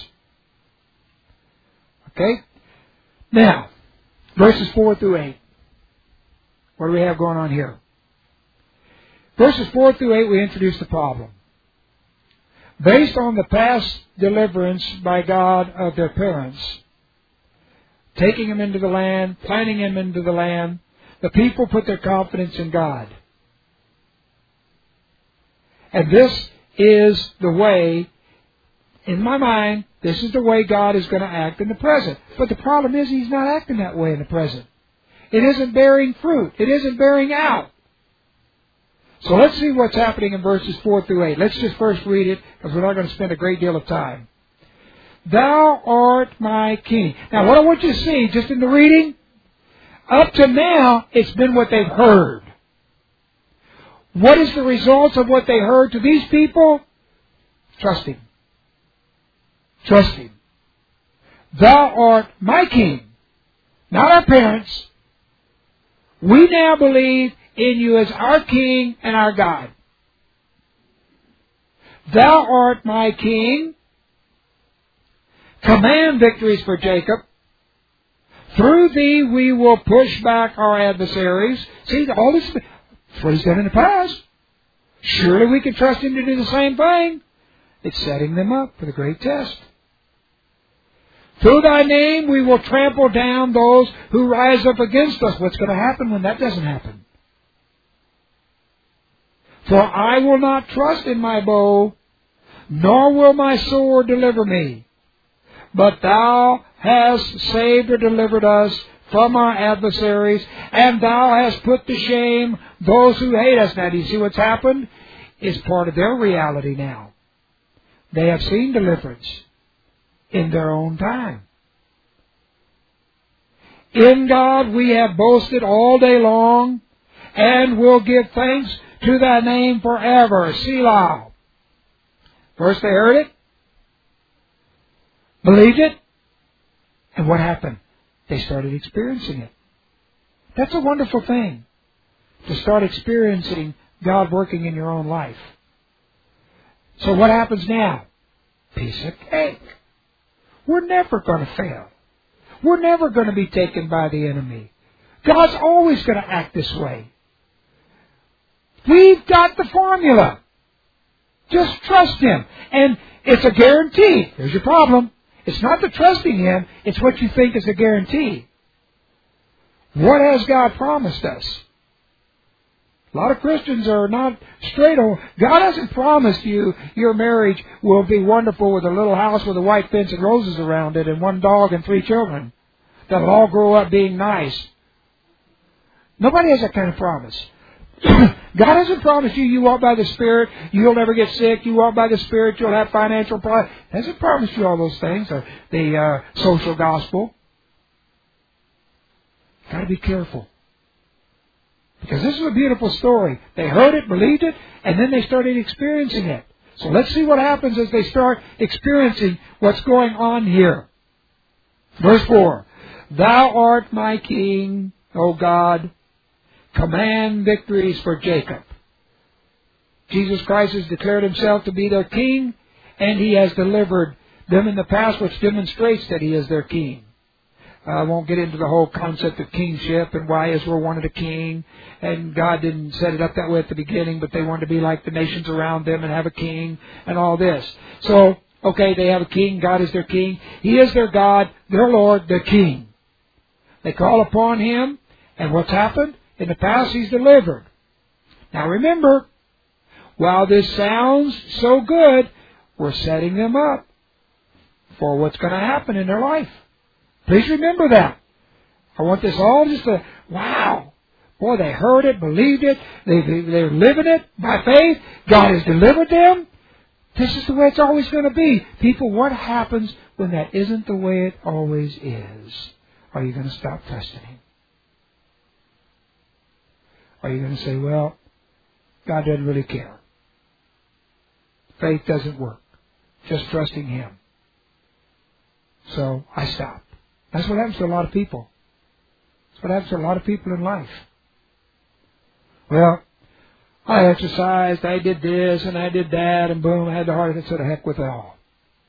A: Okay? Now, verses four through eight. What do we have going on here? Verses four through eight, we introduce the problem. Based on the past deliverance by God of their parents, taking them into the land, planting them into the land, the people put their confidence in God. And this is the way, in my mind, this is the way God is going to act in the present. But the problem is He's not acting that way in the present. It isn't bearing fruit. It isn't bearing out. So let's see what's happening in verses four through eight. Let's just first read it, because we're not going to spend a great deal of time. Thou art my king. Now what I want you to see, just in the reading, up to now, it's been what they've heard. What is the results of what they heard to these people? Trust Him. Trust Him. Thou art my king, not our parents. We now believe in you as our king and our God. Thou art my king. Command victories for Jacob. Through thee we will push back our adversaries. See, all this, that's what He's done in the past. Surely we can trust Him to do the same thing. It's setting them up for the great test. Through thy name we will trample down those who rise up against us. What's going to happen when that doesn't happen? For I will not trust in my bow, nor will my sword deliver me. But thou hast saved or delivered us from our adversaries, and thou hast put to shame those who hate us. Now, do you see what's happened? It's part of their reality now. They have seen deliverance in their own time. In God we have boasted all day long, and will give thanks to thy name forever. Selah. First they heard it, believed it, and what happened? They started experiencing it. That's a wonderful thing, to start experiencing God working in your own life. So what happens now? Piece of cake. We're never going to fail. We're never going to be taken by the enemy. God's always going to act this way. We've got the formula. Just trust Him. And it's a guarantee. Here's your problem. It's not the trusting Him, it's what you think is a guarantee. What has God promised us? A lot of Christians are not straight on. God hasn't promised you your marriage will be wonderful with a little house with a white fence and roses around it and one dog and three children that'll all grow up being nice. Nobody has that kind of promise. God hasn't promised you you walk by the Spirit, you'll never get sick, you walk by the Spirit, you'll have financial problems. He hasn't promised you all those things, or the uh, social gospel. Got to be careful. Because this is a beautiful story. They heard it, believed it, and then they started experiencing it. So let's see what happens as they start experiencing what's going on here. Verse four. Thou art my king, O God. Command victories for Jacob. Jesus Christ has declared Himself to be their king, and He has delivered them in the past, which demonstrates that He is their king. I won't get into the whole concept of kingship and why Israel wanted a king, and God didn't set it up that way at the beginning, but they wanted to be like the nations around them and have a king and all this. So, okay, they have a king, God is their king. He is their God, their Lord, their king. They call upon Him, and what's happened? In the past, He's delivered. Now remember, while this sounds so good, we're setting them up for what's going to happen in their life. Please remember that. I want this all just to, wow. Boy, they heard it, believed it, they, they, they're living it by faith. God has delivered them. This is the way it's always going to be. People, what happens when that isn't the way it always is? Are you going to stop trusting Him? Are you going to say, well, God doesn't really care. Faith doesn't work. Just trusting Him. So I stop. That's what happens to a lot of people. That's what happens to a lot of people in life. Well, I exercised, I did this, and I did that, and boom, I had the heart attack. So the heck with it all.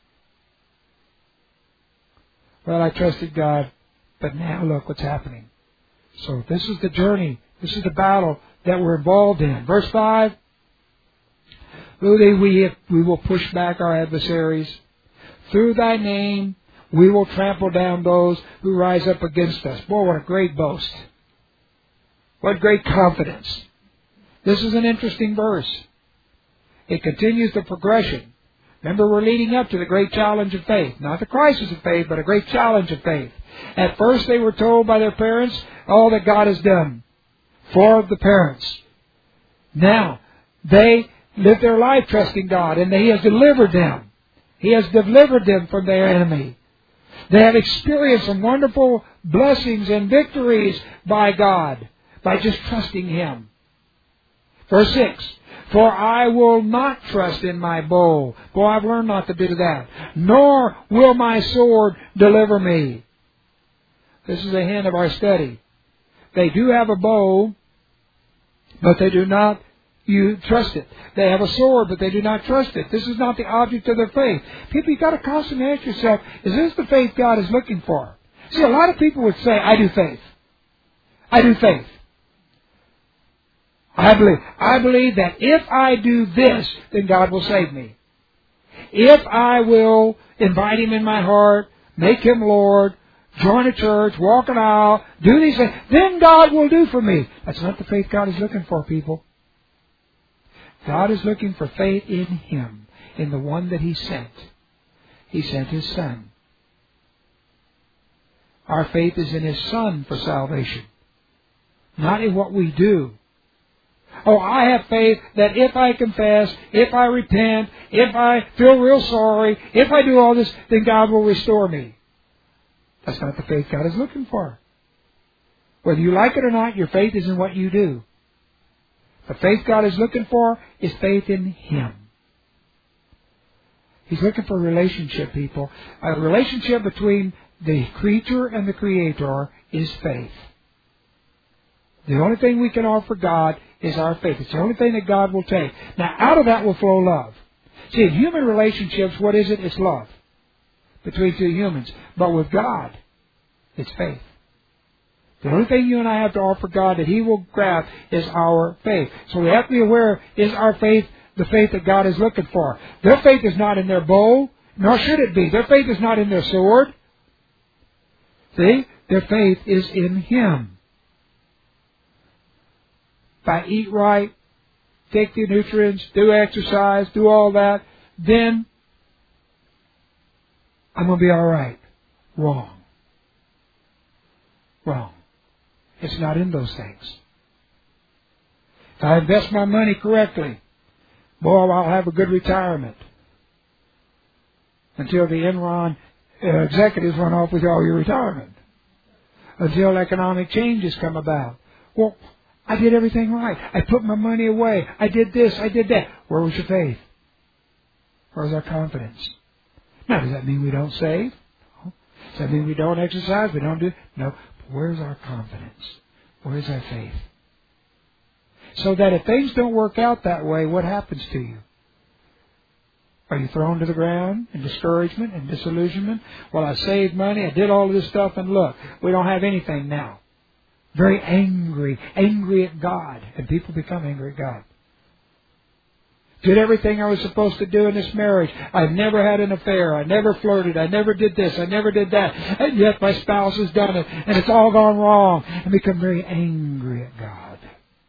A: Well, I trusted God, but now look what's happening. So this is the journey. This is the battle that we're involved in. Verse five. Through we, we will push back our adversaries. Through Thy name we will trample down those who rise up against us. Boy, what a great boast. What great confidence. This is an interesting verse. It continues the progression. Remember, we're leading up to the great challenge of faith. Not the crisis of faith, but a great challenge of faith. At first they were told by their parents all that God has done for the parents. Now, they live their life trusting God, and He has delivered them. He has delivered them from their enemy. They have experienced some wonderful blessings and victories by God, by just trusting Him. Verse six. For I will not trust in my bow. Boy, I've learned not to do that. Nor will my sword deliver me. This is a hint of our study. They do have a bow, but they do not you trust it. They have a sword, but they do not trust it. This is not the object of their faith. People, you've got to constantly ask yourself, is this the faith God is looking for? See, a lot of people would say, I do faith. I do faith. I believe. I believe that if I do this, then God will save me. If I will invite Him in my heart, make Him Lord, join a church, walk an aisle, do these things, then God will do for me. That's not the faith God is looking for, people. God is looking for faith in Him, in the one that He sent. He sent His Son. Our faith is in His Son for salvation, not in what we do. Oh, I have faith that if I confess, if I repent, if I feel real sorry, if I do all this, then God will restore me. That's not the faith God is looking for. Whether you like it or not, your faith is in what you do. The faith God is looking for is faith in Him. He's looking for a relationship, people. A relationship between the creature and the Creator is faith. The only thing we can offer God is our faith. It's the only thing that God will take. Now, out of that will flow love. See, in human relationships, what is it? It's love between two humans. But with God, it's faith. The only thing you and I have to offer God that He will grab is our faith. So we have to be aware, is our faith the faith that God is looking for? Their faith is not in their bow, nor should it be. Their faith is not in their sword. See? Their faith is in Him. If I eat right, take the nutrients, do exercise, do all that, then I'm going to be all right. Wrong. Wrong. It's not in those things. If I invest my money correctly, boy, I'll have a good retirement. Until the Enron uh, executives run off with all your retirement. Until economic changes come about. Well, I did everything right. I put my money away. I did this. I did that. Where was your faith? Where was our confidence? Now, does that mean we don't save? No. Does that mean we don't exercise? We don't do? No. But where's our confidence? Where's our faith? So that if things don't work out that way, what happens to you? Are you thrown to the ground in discouragement and disillusionment? Well, I saved money. I did all of this stuff, and look, we don't have anything now. Very angry, angry at God. And people become angry at God. Did everything I was supposed to do in this marriage. I never had an affair. I never flirted. I never did this. I never did that. And yet my spouse has done it. And it's all gone wrong. And become very angry at God.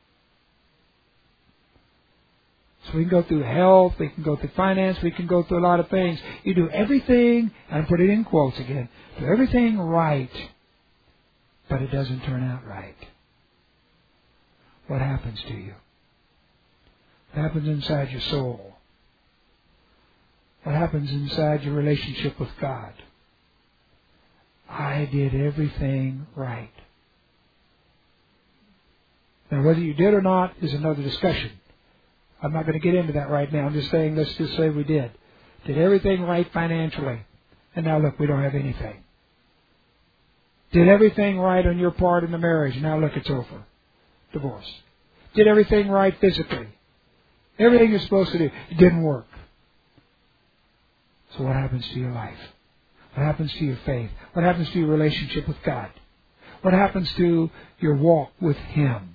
A: So we can go through health. We can go through finance. We can go through a lot of things. You do everything, and I put it in quotes again, do everything right. But it doesn't turn out right. What happens to you? What happens inside your soul? What happens inside your relationship with God? I did everything right. Now, whether you did or not is another discussion. I'm not going to get into that right now. I'm just saying, let's just say we did. Did everything right financially. And now look, we don't have anything. Did everything right on your part in the marriage. Now look, it's over. Divorce. Did everything right physically. Everything you're supposed to do. It didn't work. So what happens to your life? What happens to your faith? What happens to your relationship with God? What happens to your walk with Him?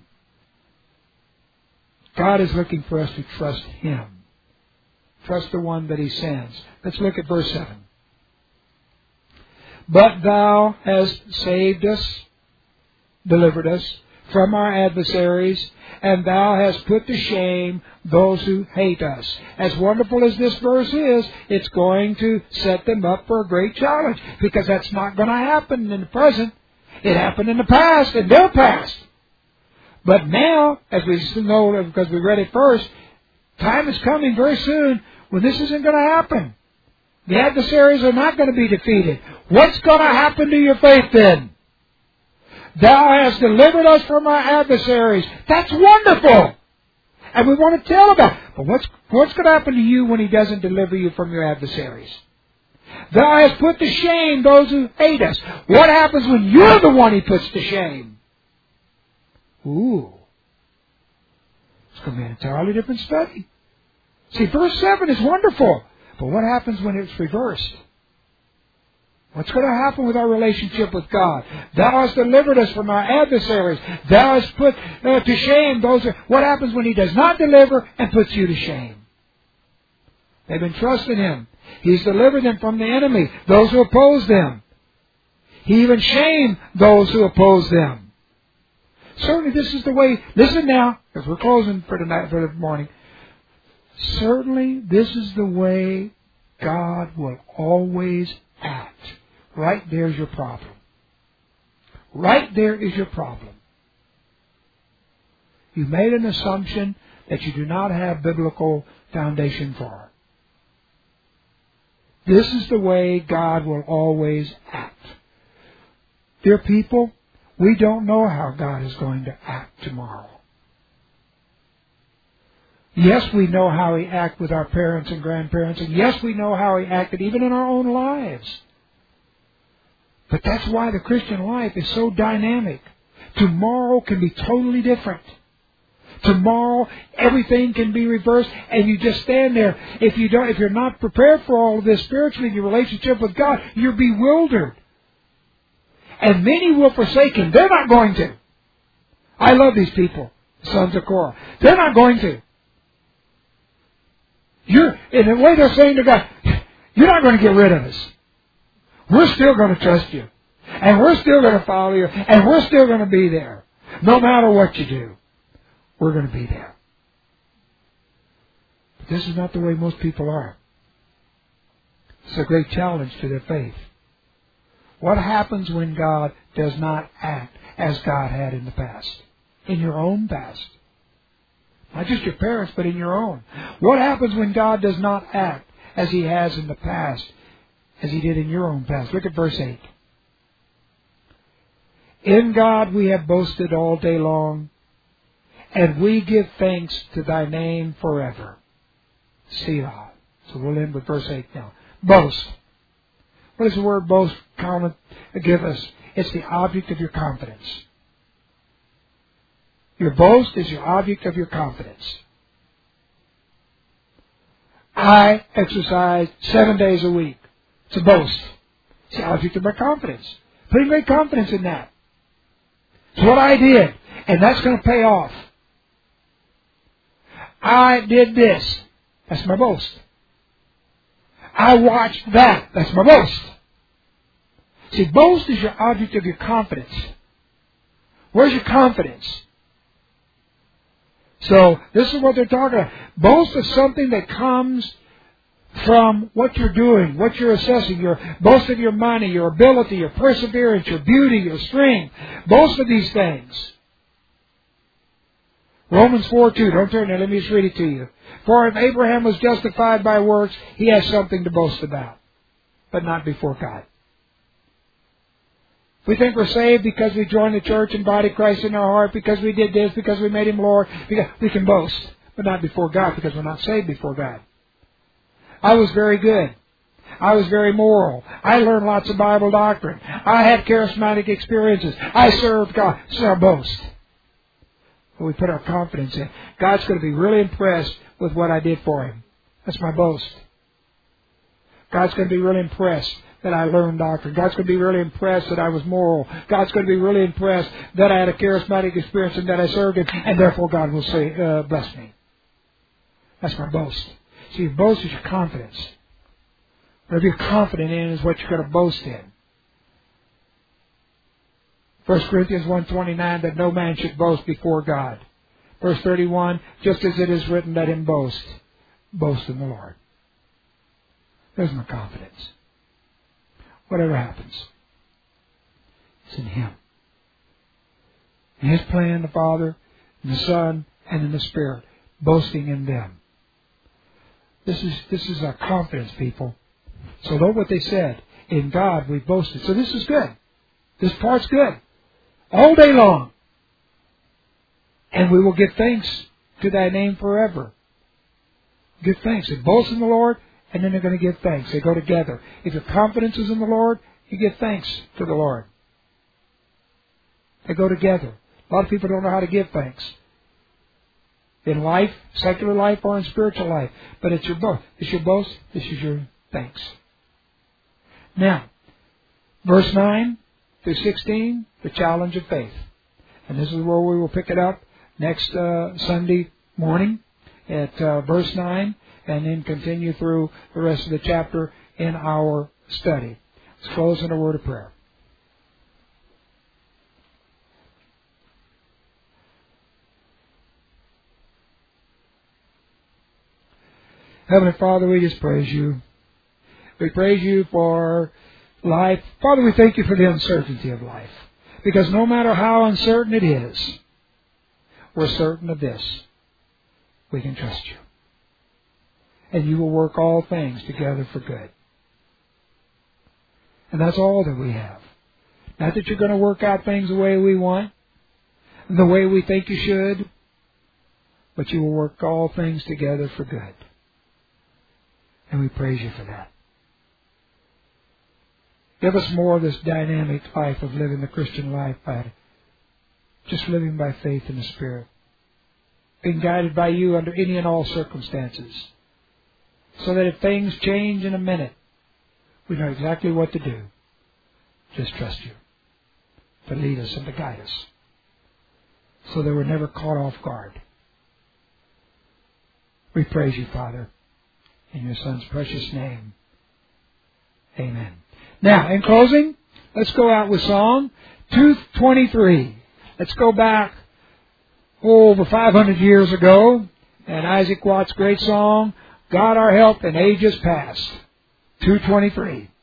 A: God is looking for us to trust Him. Trust the one that He sends. Let's look at verse seven. But Thou hast saved us, delivered us from our adversaries, and Thou hast put to shame those who hate us. As wonderful as this verse is, it's going to set them up for a great challenge, because that's not going to happen in the present. It happened in the past, in their past. But now, as we know, because we read it first, time is coming very soon when this isn't going to happen. The adversaries are not going to be defeated. What's going to happen to your faith then? Thou hast delivered us from our adversaries. That's wonderful. And we want to tell about it. But what's, what's going to happen to you when He doesn't deliver you from your adversaries? Thou hast put to shame those who hate us. What happens when you're the one He puts to shame? Ooh. It's going to be an entirely different study. See, verse seven is wonderful. But what happens when it's reversed? What's going to happen with our relationship with God? Thou hast delivered us from our adversaries. Thou hast put uh, to shame those. Who, what happens when He does not deliver and puts you to shame? They've been trusting Him. He's delivered them from the enemy, those who oppose them. He even shamed those who oppose them. Certainly this is the way, listen now, because we're closing for tonight, for the morning. Certainly this is the way God will always act. Right there's your problem. Right there is your problem. You made an assumption that you do not have biblical foundation for. This is the way God will always act. Dear people, we don't know how God is going to act tomorrow. Yes, we know how He acted with our parents and grandparents, and yes, we know how He acted even in our own lives. But that's why the Christian life is so dynamic. Tomorrow can be totally different. Tomorrow, everything can be reversed, and you just stand there. If you don't, if you're not prepared for all of this spiritually in your relationship with God, you're bewildered. And many will forsake Him. They're not going to. I love these people, the sons of Korah. They're not going to. You're, in the way they're saying to God, you're not going to get rid of us. We're still going to trust you. And we're still going to follow you. And we're still going to be there. No matter what you do, we're going to be there. But this is not the way most people are. It's a great challenge to their faith. What happens when God does not act as God had in the past? In your own past. Not just your parents, but in your own. What happens when God does not act as He has in the past, as He did in your own past? Look at verse eight. In God we have boasted all day long, and we give thanks to Thy name forever. Selah. So we'll end with verse eight now. Boast. What does the word boast give us? It's the object of your confidence. Your boast is your object of your confidence. I exercise seven days a week. It's a boast. It's the object of my confidence. Putting great confidence in that. It's what I did, and that's going to pay off. I did this. That's my boast. I watched that. That's my boast. See, boast is your object of your confidence. Where's your confidence? So, this is what they're talking about. Boast is something that comes from what you're doing, what you're assessing. Your boast of your money, your ability, your perseverance, your beauty, your strength. Boast of these things. Romans four two. Don't turn there. Let me just read it to you. For if Abraham was justified by works, he has something to boast about, but not before God. We think we're saved because we joined the church and body Christ in our heart, because we did this, because we made Him Lord. Because we can boast, but not before God, because we're not saved before God. I was very good. I was very moral. I learned lots of Bible doctrine. I had charismatic experiences. I served God. This is our boast. But we put our confidence in. God's going to be really impressed with what I did for Him. That's my boast. God's going to be really impressed that I learned doctrine. God's going to be really impressed that I was moral. God's going to be really impressed that I had a charismatic experience and that I served Him, and therefore God will say, uh, bless me. That's my boast. See, your boast is your confidence. Whatever you're confident in is what you're going to boast in. First Corinthians one twenty-nine, that no man should boast before God. Verse thirty-one, just as it is written, let him boast. Boast in the Lord. There's my confidence. Whatever happens, it's in Him. In His plan, the Father, in the Son, and in the Spirit, boasting in them. This is this is our confidence, people. So know what they said. In God we boasted. So this is good. This part's good. All day long. And we will give thanks to Thy name forever. Give thanks. They boast in the Lord, and then they're going to give thanks. They go together. If your confidence is in the Lord, you give thanks to the Lord. They go together. A lot of people don't know how to give thanks. In life, secular life, or in spiritual life. But it's your boast. It's your boast. This is your thanks. Now, verse nine through sixteen, the challenge of faith. And this is where we will pick it up next uh, Sunday morning at uh, verse nine, and then continue through the rest of the chapter in our study. Let's close in a word of prayer. Heavenly Father, we just praise You. We praise You for life. Father, we thank You for the uncertainty of life. Because no matter how uncertain it is, we're certain of this. We can trust you. And you will work all things together for good. And that's all that we have. Not that you're going to work out things the way we want, the way we think you should, but you will work all things together for good. And we praise you for that. Give us more of this dynamic life of living the Christian life by just living by faith in the Spirit. Being guided by you under any and all circumstances. So that if things change in a minute, we know exactly what to do. Just trust you to lead us and to guide us. So that we're never caught off guard. We praise you, Father, in your Son's precious name. Amen. Now, in closing, let's go out with song two twenty-three. Let's go back oh, over five hundred years ago, and Isaac Watts' great song, God Our Help in Ages Past. two twenty-three.